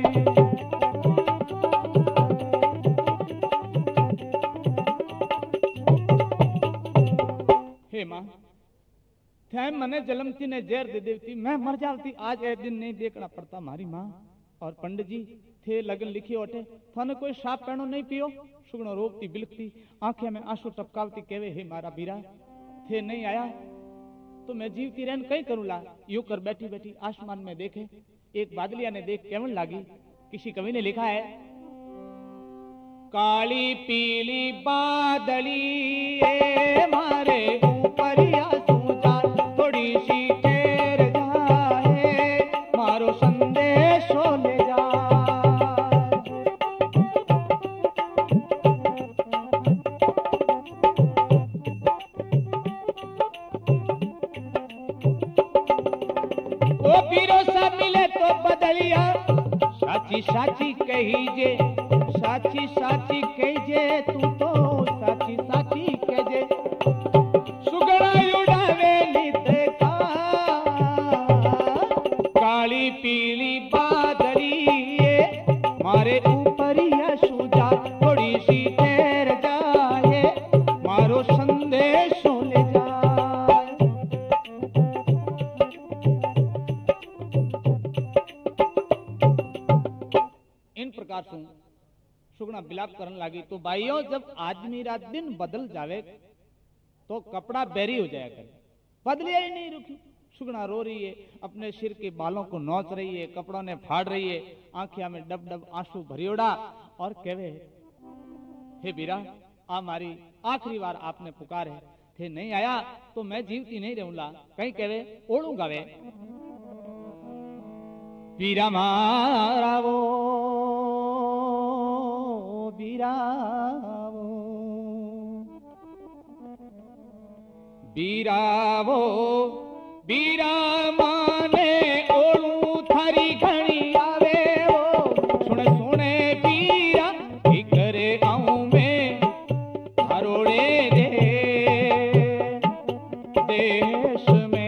हे माँ थे मने जलमती ने जेर दे देती मैं मर जाती, आज ए दिन नहीं देखना पड़ता मारी माँ। और पंडित जी थे लगन लिखी ओटे थाने कोई साफ पैणो नहीं पियो? सुगणो रोकती बिलकती आंखें में आंसू टपकावती कहवे हे मारा बीरा थे नहीं आया तो मैं जीवती रहन कहीं करूला। यूं कर बैठी बैठी आसमान में देखे एक बादलिया ने देख केवन लागी। किसी कवि ने लिखा है काली पीली बादली ए मारे ऊपरिया सूजा थोड़ी सी ठहर जाए मारो संदेशो ले जा। ओ पीरो सा मिले तो बदलिया साची साची कहीजे साची साची कहीजे तू तो साची साची कहे सुगड़ा उड़ावे नीते का काली पीली बादली मारे ऊपर या सूजा थोड़ी सी ठहर जाए मारो संदेश ले जाए। इन प्रकार से सुगना बिलाप करने लगी। तो भाइयों जब आदमी रात दिन बदल जावे तो कपड़ा बेरी हो जाया करे, बदलिया ही नहीं रुकी। सुगना रो रही है, अपने सिर के बालों को नोच रही है, कपड़ों ने फाड़ रही है, आंखिया में डब डब आंसू भरियोड़ा और कहवे हे बीरा आ मारी आखिरी बार आपने पुकारे थे नहीं आया तो मैं जीवती नहीं रहूंगा। कहीं कहवे ओढ़ूंगा वे बीरा मारा वो बीरावो बीरावो बीरा माने ओळू थारी घणी आवे वो सुन सुने बीरा की करे आऊं मैं हरोड़े दे देश में।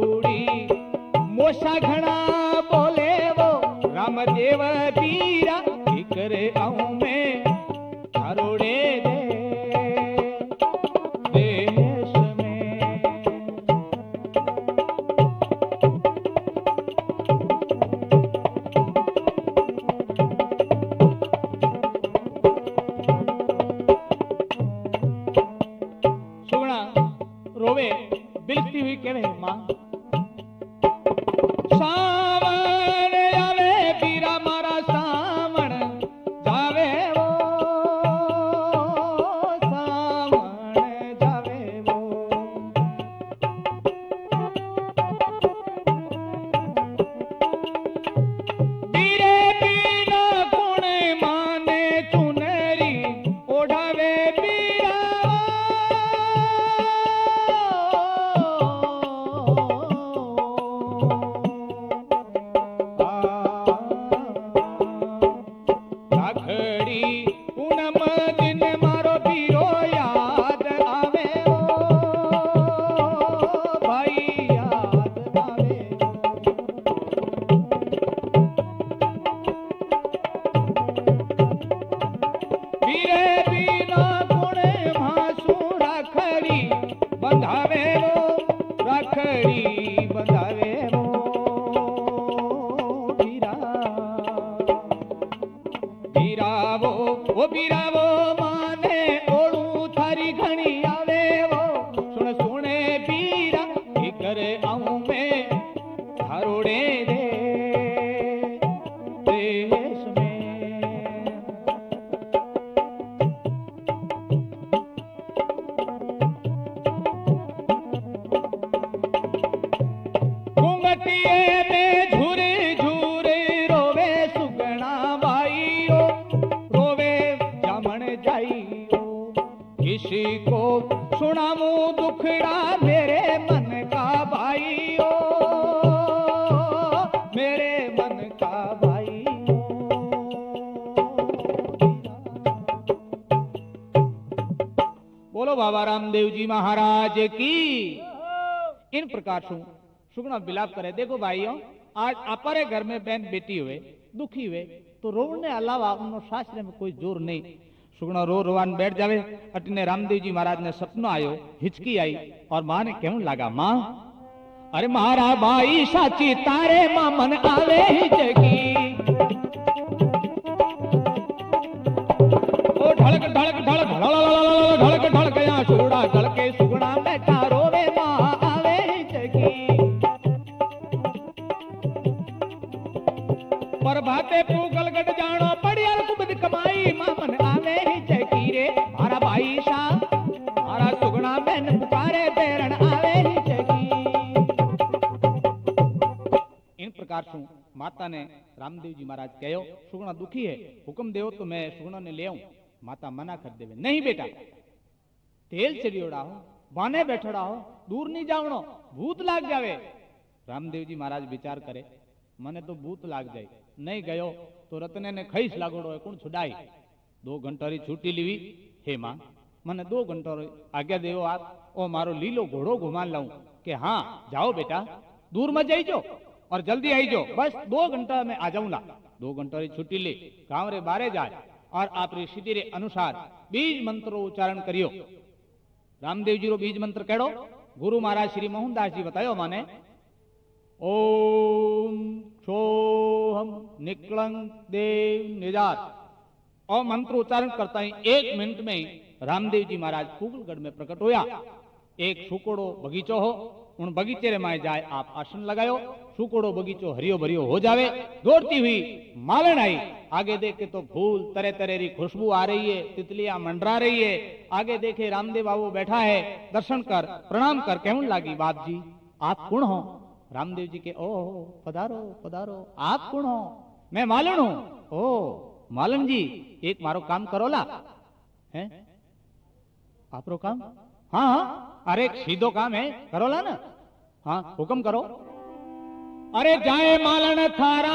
थारूड़ी मोशा घना बोले वो रामदेव पीरा करे आऊं मैं थारूड़े देश में। सुगना रोवे बिलती हुई कहे मां सावन आवे पीरा मारा सावन जावे वो सावन जावे वो। पीरे पीना कुण माने चुनरी ओढ़ावे पीरा राखड़ी पूनम दिन मारो पीरो याद आवे वो भाई याद आवे पीरे पीना गुण भासु राखड़ी बंधावे वो राखड़ी बंधावे वो पीरावो वो पीरावो माने ओळू थारी घणी आवे वो सुन सुने पीरा ही करे आऊं मैं थारोड़े देश में। घूंघटिए में झूरे झूरे रोवे सुगना भाइयो रोवे जामन जाइयो किसी को सुनाऊं दुखड़ा मेरे मन का भाइयो मेरे मन का भाइयो। बोलो बाबा रामदेव जी महाराज की। इन प्रकार से सुगना विलाप करे देखो भाइयों आज अपारे घर में बहन बेटी हुए दुखी हुए तो रोने अलावा उन शास्त्र में कोई जोर नहीं। सुगना रो रोवान बैठ जावे। अटने रामदेव जी महाराज ने सपनो आयो हिचकी आई और मां ने कहने लगा मां अरे मारा भाई साची तारे मां मन आवे हिचकी ओ ढड़क ढड़क ढड़क ढड़क ढड़क यहाँ सुगड़ा ढड़के सुगना बैठा रोवे मां आवे हिचकी पर भाते पूगल गट जानो पड़ियल कुबद कमाई मां मन आवे हिचकी रे मारा भाई सा मारा सुगना बहन पुकारे बेरन आवे हिचकी। इन प्रकार से माता ने रामदेव जी महाराज कहो सुगना दुखी है हुक्म देव तो मैं सुगना ने ले आऊं। माता मना कर देवे नहीं बेटा तेल चढ़ियोड़ा हो बाने बैठोड़ा हो दूर नहीं जावनो भूत लाग जावे। रामदेव जी महाराज विचार करे मने तो भूत लाग जाए नहीं गयो तो रत्ने ने खईस लागोड़ो है कौन छुड़ाई 2 घंटा री छुट्टी लीवी हे मां मने 2 घंटा आज्ञा देवो आप ओ मारो लीलो घोड़ो घुमा लाऊं के हाँ जाओ बेटा दूर मत जाइजो और जल्दी आईजो बस 2 घंटा में आ जाऊंगा। 2 घंटा री छुट्टी ले गांव रे बारे जाए और आप री सीधी रे अनुसार बीज मंत्रो उच्चारण करियो। रामदेव जी रो बीज मंत्र केड़ो गुरु महाराज श्री मोहनदास जी बतायो माने ओम सोहम निकलंग देव निजात और मंत्र उच्चारण करता ही 1 मिनट में ही रामदेव जी महाराज फूगलगढ़ में प्रकट होया। एक सुकोड़ो बगीचो हो उन बगीचे रे माए जाए आप आसन लगायो सुकोड़ो बगीचो हरियो भरियो हो जावे। दौड़ती हुई मालन आई आगे देखे तो फूल तरह तरह की खुशबू आ रही है तितलियां मंडरा रही है। आगे देखे रामदेव बाबू बैठा है दर्शन कर प्रणाम कर कहने लगी बाप जी आप कौन हो। रामदेव जी के ओ पधारो पधारो आप कौन हो। मैं मालन हूं। ओ मालन जी एक मारो काम करो ला है आपरो काम हाँ हाँ अरे सीधो काम है करो ला ना हाँ हुक्म करो। अरे जाए मालन थारा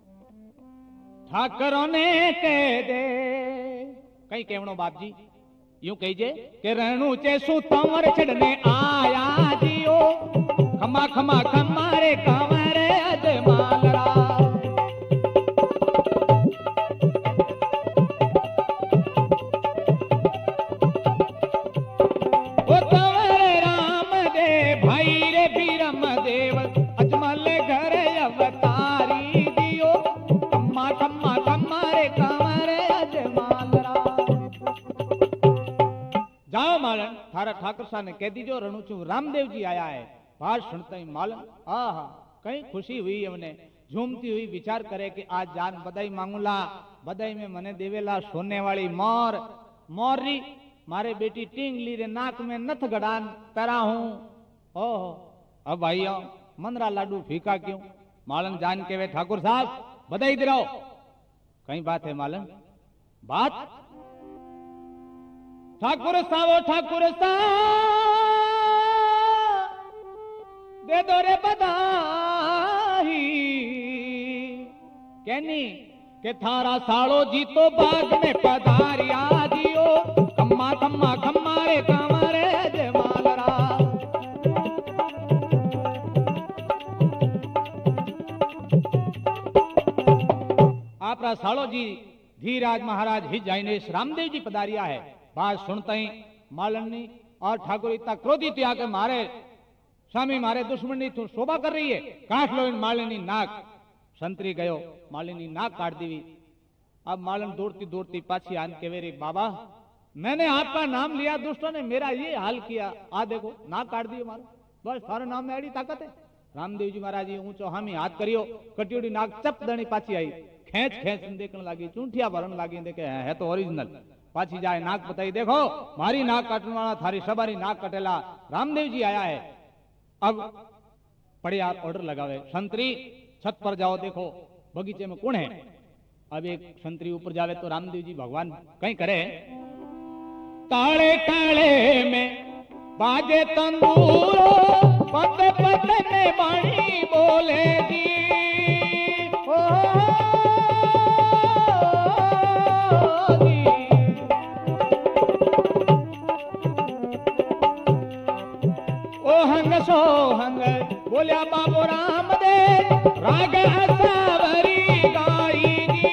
ठाकरों ने कह दे कई कहनो बाप जी यूं कहीजे के रणु चेसु तंवर छड़ने आया जियो खमा खमा खमारे कंवरे अजमालरा ओ तंवरे राम दे भाई रे बीरम देव अजमल घर अवतारी दियो खमा खमा खमारे कंवरे अजमालरा जाओ मालन थारा ठाकुर साहब ने कह दीजो रणुचू रामदेव जी आया है बात सुनते ही मालन आहा कई खुशी हुई हमने झूमती हुई विचार करे कि आज जान बधाई मांगूला बधाई में मने देवेला सोने वाली मोर मोरी मारे बेटी टिंगली रे नाक में नथ गड़ान तरा हूं ओहो अब भाइयों मनरा लाडू फीका क्यों मालन जान के वे ठाकुर साहब बधाई दिलाओ कई बात है मालन बात ठाकुर साहब दे दो रे बधाई कहनी के थारा सालो जी तो बाग में पधारिया दियो खम्मा खम्मा खम्मा रे कांवरे जमालरा आपरा सालो जी धीराज महाराज ही जाइने रामदेव जी पधारिया है बात सुनता ही मालनी और ठाकुर इतना क्रोधित आके मारे स्वामी मारे दुश्मनी तू शोभा कर रही है काट लो इन मालिनी नाक संतरी गयो मालिनी नाक काट दी अब मालन दौड़ती दौड़ती पाछी आन के वेरी बाबा मैंने आपका नाम लिया दुष्टों ने मेरा ये हाल किया आ देखो नाक काट दी मारो बस थारे नाम में एडी ताकत है रामदेव जी महाराज ऊंचो हामी हाथ करियो कटियोड़ी नाक चप दणी पाछी आई खेच खेच देखने लगी चूंठिया भरन लगी देखे है तो ओरिजिनल पाछी जाए नाक बताई देखो मारी नाक काटने वाला थारी सबारी नाक कटेला रामदेव जी आया है अब पड़िया ऑर्डर लगावे संतरी छत पर जाओ देखो बगीचे में कौन है अब एक संतरी ऊपर जावे तो रामदेव जी भगवान कहीं करे ताले ताले में बाजे तंदूरो पत पत में बाणी बोले जी सोहंग बोलिया बाबू राम दे राग असावरी गाई दी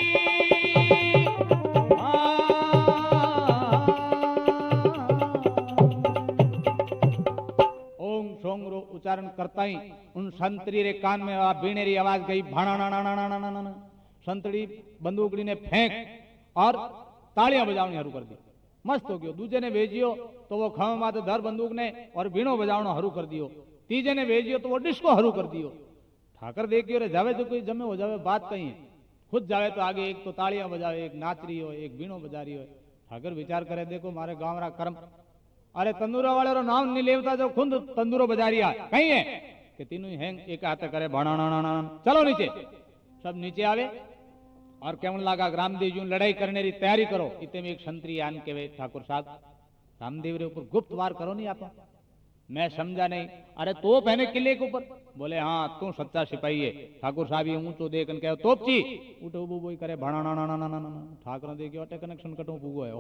ओम सोंगरो उच्चारण करता ही उन संतरी रे कान में बीणेरी आवाज गई भाणा संतरी बंदूकड़ी ने फेंक और तालियां बजावनी शुरू कर दी मस्त हो गयो दूजे ने भेजियो तो वो खम माते धर बंदूक ने और बीणो बजावनो हरू कर दियो तीजे ने भेजियो तो वो डिस्को हरू कर दियो ठाकर देखियो रे जावे तो कोई जमे हो जावे बात कहीं है खुद जावे तो आगे एक तो तालियां बजावे एक नाच रही हो एक बीणो बजा रही हो ठाकर विचार करे देखो मारे गांव रा कर्म अरे तंदूरा वाले रो नाम नहीं लेवता जो खुद तंदूरो बजा रिया कहीं है कि तीनों ही हैंग एक हाथ करे भाणा चलो नीचे सब नीचे आवे और केवन लगा रामदेव जी लड़ाई करने की तैयारी करो इतने में एक संतरी आन के वे ठाकुर साहब रामदेव रे ऊपर गुप्त वार करो नहीं आप मैं समझा नहीं अरे तोप है किले के ऊपर बोले हाँ तू सच्चा सिपाही है ठाकुर साहब ये ऊंचो देख कहो तोप ची उठो बो बोई करे भाणा ठाकुर देखियो अटे कनेक्शन कटो पूगो है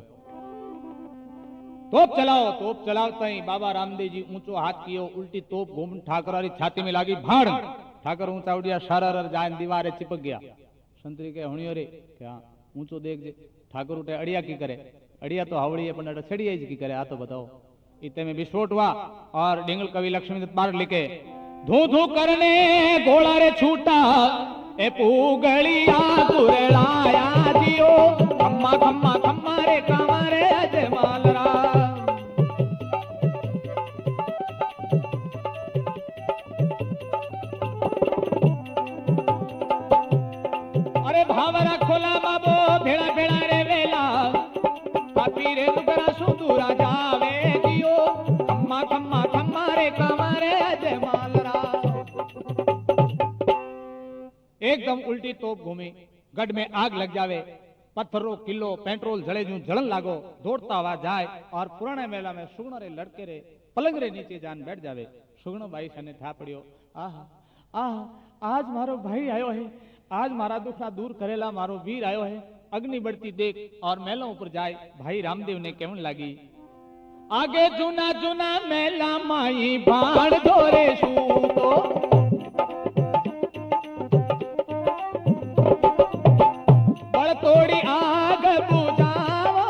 तोप चलाओ तई बाबा रामदेव जी ऊंचो हाथ कियो उल्टी तोप घूम ठाकुर छाती में लागी भाड़ ठाकुर ऊंचा उड़िया शरर जान दीवारे चिपक गया संतरी के हुणियो रे क्या ऊंचो देख जे ठाकुर उठे अड़िया की करे अड़िया तो हावड़ी अपन अड़ छड़िया की करे आ तो बताओ इतने में विस्फोट हुआ और डिंगल कवि लक्ष्मी दत्त पार लिखे धू धू करने घोड़ा रे छूटा ए पूगलिया कुरलाया दियो खम्मा खम्मा खम्मा रे कांवरे अजमालरा अरे भावरा खोला बाबो भेड़ा भेड़ा रे वेला पापी रे दुगरा सुदूरा जावे दियो खम्मा खम्मा खम्मा रे कांवरे अजमालरा एकदम उल्टी तोप घूमी गढ़ में आग लग जावे पत्थरों किलो पेट्रोल जड़े जू जलन लागो दौड़ता हुआ जाए और पुराने मेला में सुगणो रे लड़के रे पलंग रे नीचे जान बैठ जावे सुगणो भाई सने था पड़ियो आज मारो भाई आयो है आज मारा दुखड़ा दूर करेला मारो वीर आयो है अग्नि बढ़ती देख और मेलों ऊपर जाए भाई रामदेव ने केवन लागी आगे जूना जूना मेला माई भाड़ धोरे सूतो बड़ तोड़ी आग बुझाओ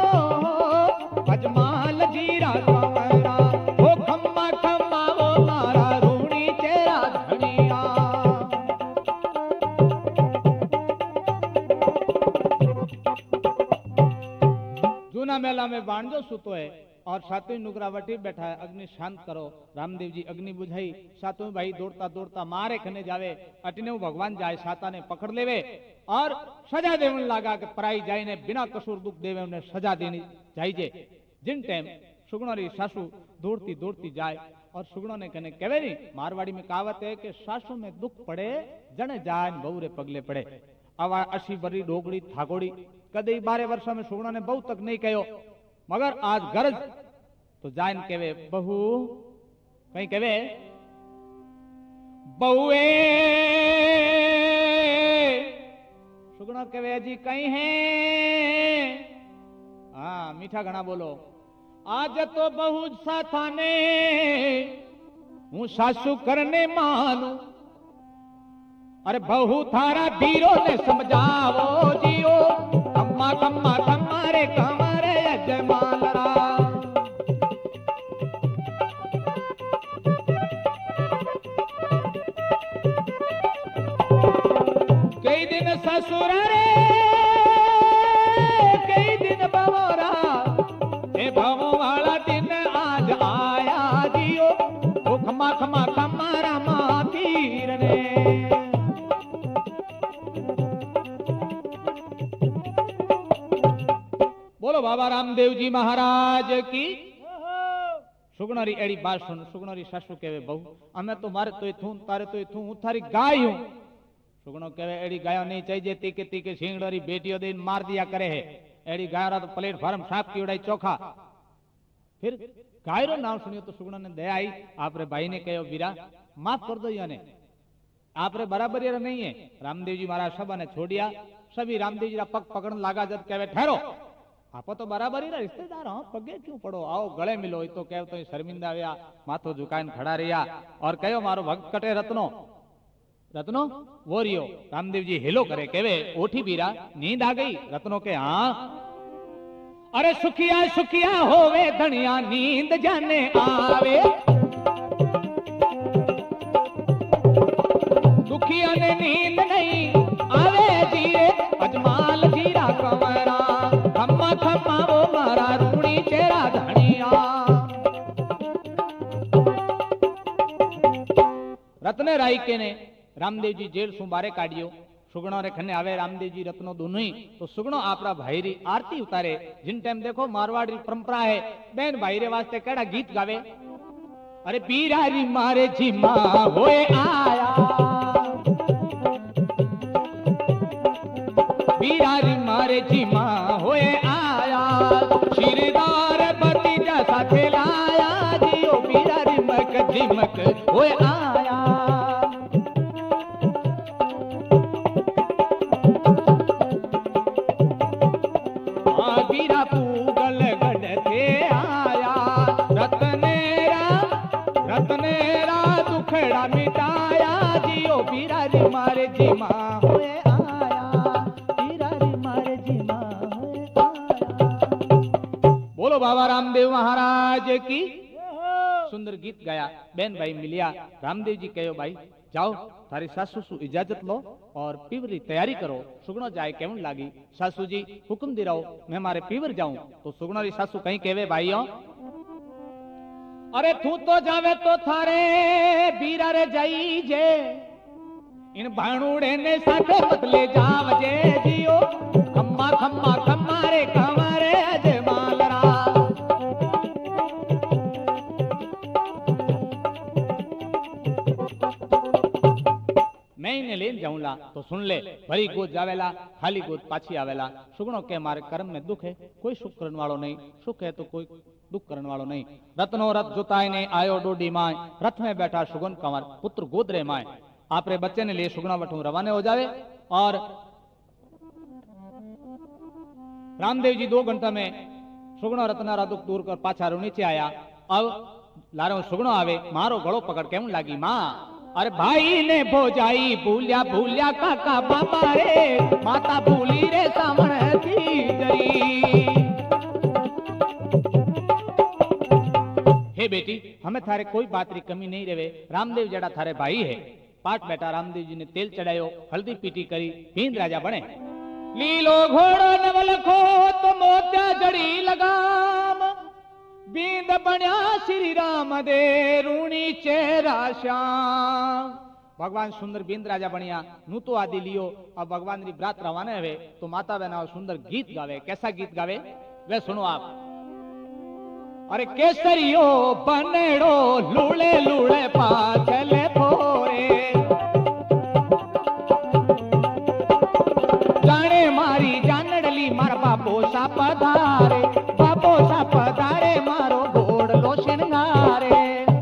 अजमाल जीरा कमरा हो खम्मा खम्मा वो मारा रूणी चेरा धनिया। जूना मेला में बाणजो सुतो है और सातवीं नुकरावटी बैठा है। अग्नि शांत करो। रामदेव जी अग्नि बुझाई। सातवें भाई दौड़ता दौड़ता मारे खने जावे। अटने भगवान जाए साता ने पकड़ लेवे और सजा देवन लागा के पराई जाए ने बिना कसूर दुख देवे उन्हें सजा देनी चाहिए। जिन टाइम सुगुणारी सासू दौड़ती दौड़ती जाए और सुगुणों ने कहने कहे नहीं मारवाड़ी में कहावत है कि सासू में दुख पड़े जने जाए बहु रे पगले पड़े। अब 80 बरी डोगड़ी थाकोड़ी कदे 12 वर्ष में सुगुणों ने बहु तक नहीं कहो मगर आज गरज तो जान केवे बहू कहीं केवे बहुए सुगुणा केवे जी कहीं है। हाँ मीठा घना बोलो। आज तो बहु साथा ने हूँ सासू करने मानू। अरे बहु थारा धीरो ने समझावो जियो कम्मा कम्मा कम्मारे कमारे अजमालरा। कई दिन ससुर रे कई दिन बवरा ए भवो वाला दिन आज आया जियो ओ खमा खमा खमारा मातीर ने। बोलो बाबा रामदेव जी महाराज की। सुगणारी एड़ी बात सुन। सुगणारी सासू कहे बहु अमे तो मारे तो थू तारे तो थू हूँ थारी गाय हूं। सुगणो कहे एड़ी गायों नहीं चाहिए तीके तीके सिंगड़ोरी बेटियों दिन मार दिया करे है। एड़ी गायों तो प्लेटफॉर्म साफ की उड़ाई चोखा। फिर गाय रो नाम सुनियो तो सुगणो ने दया आई। आपरे भाई ने कहो वीरा माफ कर दो याने आपरे बराबर यार नहीं है। रामदेव जी महाराज सब ने छोड़िया। सभी रामदेव जी पग पकड़न लागा जब कहे ठहरो आप तो बराबर ही रिश्तेदार हो पगे क्यों पड़ो आओ गले मिलो। तो कहो तो शर्मिंदा हुआ माथो झुकाइन खड़ा रहा और कहो मारो भक्त कटे रत्नो रत्नो वो रियो। रामदेव जी हेलो करे केवे ओठी बीरा नींद आ गई। रत्नो के हाँ। अरे सुखिया सुखिया होवे धनिया नींद जाने आवे। दुखिया ने नींद नहीं आवे जीरे अजमाल जीरा कमरा खम्मा खम्मा वो मारा रूणी चेरा धनिया। रत्न राई के ने रामदेव जी जेल सु बारे काढ़ियो। सुगणो रे खने आवे रामदेव जी रत्नो दोनों ही। तो सुगणो आपरा भाई री आरती उतारे। जिन टाइम देखो मारवाड़ी परंपरा है बहन भाई रे वास्ते केड़ा गीत गावे। अरे बीरारी मारे जी मां होए आया बीरारी मारे जी मां होए आया शिरदार भतीजा साथे लाया जियो बीरारी मक झिमक होए आया। बीरा पूगल गढ़ थे आया रत्नेरा दुखड़ा मिटाया जियो बीरारी मारे जी मां होए आया बीरारी मारे जी मां होए आया। बोलो बाबा रामदेव महाराज की। सुंदर गीत गाया। बहन भाई मिलिया। रामदेव जी कहो भाई जाओ थारी सासू सु इजाजत लो और पीवर की तैयारी करो। सुगणो जाए केवन लागी। सासू जी हुक्म दे रहो मैं मारे पीवर जाऊं। तो सुगणो री सासू कहीं कहवे भाइयों अरे तू तो जावे तो थारे बीरा रे जाई जे इन भाणुड़े ने साथे बदले जावजे जियो खम्मा खम्मा खम्मा रे कमरे अजमालरा। मैं इन्हें लेन जाऊंला तो सुन ले भरी गोद जावेला खाली गोद पाछी आवेला। सुगणो के मारे कर्म में दुख है कोई सुख करने वालों नहीं सुख है तो कोई दुख करने वालों नहीं। रत्नो रथ जुताई ने आयो डोडी माए रथ में बैठा सुगन कंवर पुत्र गोदरे माए। आपरे बच्चे ने लिए सुगना वठू रवाने हो जावे और रामदेव जी 2 घंटा में સુગણો રત્નારા દુઃખ દૂર કર પાછા નીચે આયા. अब लारो सुगणो आवे मारो गळो पकड़ केम लागी मां. अरे भाई ने भोजाई भूलिया भूलिया काका बाबा रे माता भूली रे सामण की जई. हे बेटी हमें थारे कोई बात री कमी नहीं रेवे. रामदेव जड़ा थारे भाई है. पाठ बेटा रामदेव जी ने तेल चढ़ायो हल्दी पीटी करी भींद राजा बने. लीलो घोड़ो नवल खो तो मोत्या जड़ी लगाम बींद बण्या श्री राम दे रूणी चेहरा श्याम. भगवान सुंदर बींद राजा बनिया नू तो आदि लियो. अब भगवान री ब्रात रवाने हुए तो माता बहना सुंदर गीत गावे. कैसा गीत गावे वे सुनो आप. अरे केसरियो बनेड़ो लूले लूले पाछले फोरे जाने मारी जानड़ली मार बापो सा पधारे बापो सा पधारे मारो घोड़ लो श्रृंगारे.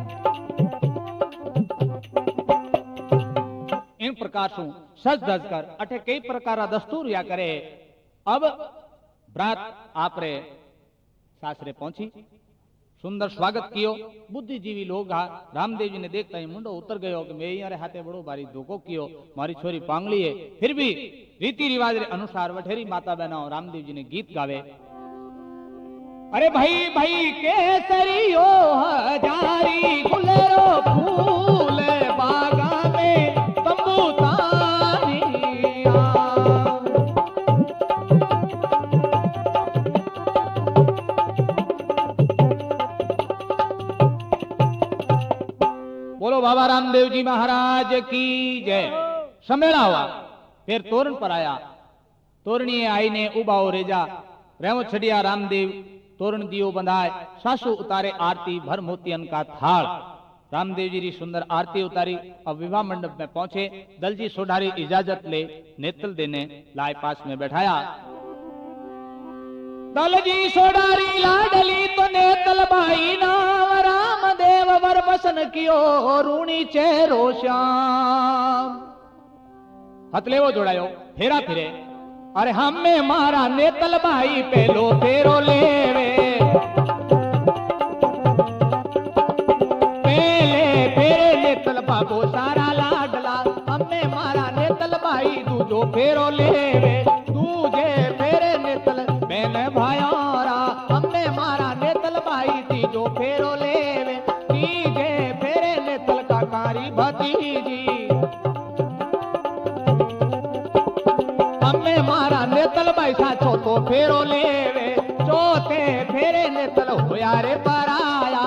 इन प्रकार से सज धज कर अठे कई प्रकार दस्तूर या करे. अब ब्रात आपरे सासरे पहुंची सुंदर स्वागत कियो. बुद्धिजीवी लोग रामदेव जी ने देखता ही मुंडो उतर गयो कि मैं यारे हाथे बड़ो भारी धोखो कियो मारी छोरी पांगली है. फिर भी रीति रिवाज रे अनुसार वठेरी माता बहना रामदेव जी ने गीत गावे. अरे भाई भाई केसरियो हजारी गुलेरो फूल बागा में तंबू तानिया. बोलो बाबा रामदेव जी महाराज की जय. समेड़ा हुआ फिर तोरण पर आया. तोरणी आई ने उबाओ रेजा रेवो छड़िया रामदेव तोरण दियो बंधाए. सासू उतारे आरती भर मोतियन का थाल. रामदेव जी री सुंदर आरती उतारी. अब विवाह मंडप में पहुंचे. दलजी सोढ़ारी इजाजत ले नेतल देने लाए पास में बैठाया. दलजी सोढ़ारी लाडली तो नेतल भाई नाम रामदेव वर बसन कियो रूणी चेहरो श्याम. हथलेवो जोड़ायो फेरा फिरे. अरे हमें मारा नेतल भाई पेलो फेरो लेवे पहले फेरे नेतल बाबो सारा लाडला. हमें मारा नेतल भाई दूजो फेरो लेवे दूजे फेरे नेतल मैंने भायारा. हमें मारा नेतल भाई तीजो फेरो लेवे तीजे फेरे नेतल काकारी भतीजी. हमें मारा नेतल भाई सा चौथो फेरो लेवे चौथे फेरे नेतल होया रे पराया.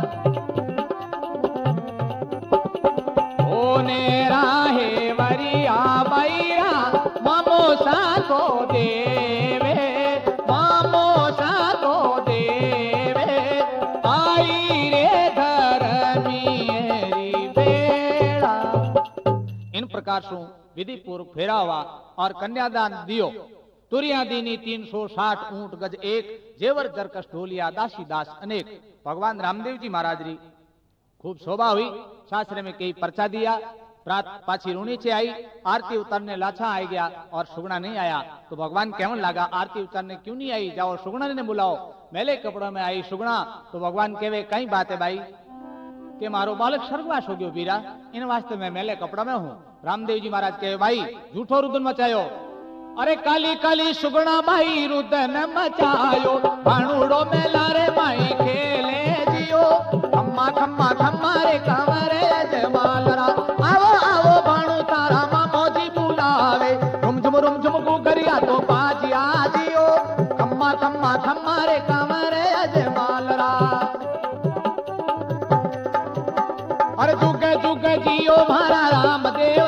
ओने राहे वरिया बैरा मामो सा को देवे मामो सा को देवे आई रे धर्मीरी बेड़ा. इन प्रकार से विधि पूर्वक फेरा हुआ और कन्यादान दियो. तुरिया दीनी 360 ऊंट गज एक जेवर जरकस ढोलिया दासी दास अनेक. भगवान रामदेव जी महाराज री खूब शोभा हुई. शास्त्र में कई पर्चा दिया. प्रात पाछी रूणी से आई. आरती उतारने लाछा आ गया और सुगना नहीं आया. तो भगवान कहने लगा आरती उतारने क्यों नहीं आई. जाओ सुगना ने बुलाओ. मेले कपड़ों में आई सुगना. तो भगवान कहवे कई बात है भाई कि मारो बालक स्वर्गवास हो गयो बीरा इन वास्ते मैं मेले कपड़ा में हूँ. रामदेव जी महाराज कहे भाई झूठो रुदन मचायो. अरे काली काली सुगना भाई रुदन मचायो भाणुड़ो मेला रे माई खेले जियो. खम्मा खम्मा खम्मा रे कमरे जमालरा आवो आवो भाणु तारा मामो जी बुलावे झुम झुम रुम झुम गुगरिया तो बाजिया जियो. खम्मा खम्मा खम्मा रे कमरे जमालरा. अरे जुग जुग जियो मारा रामदेव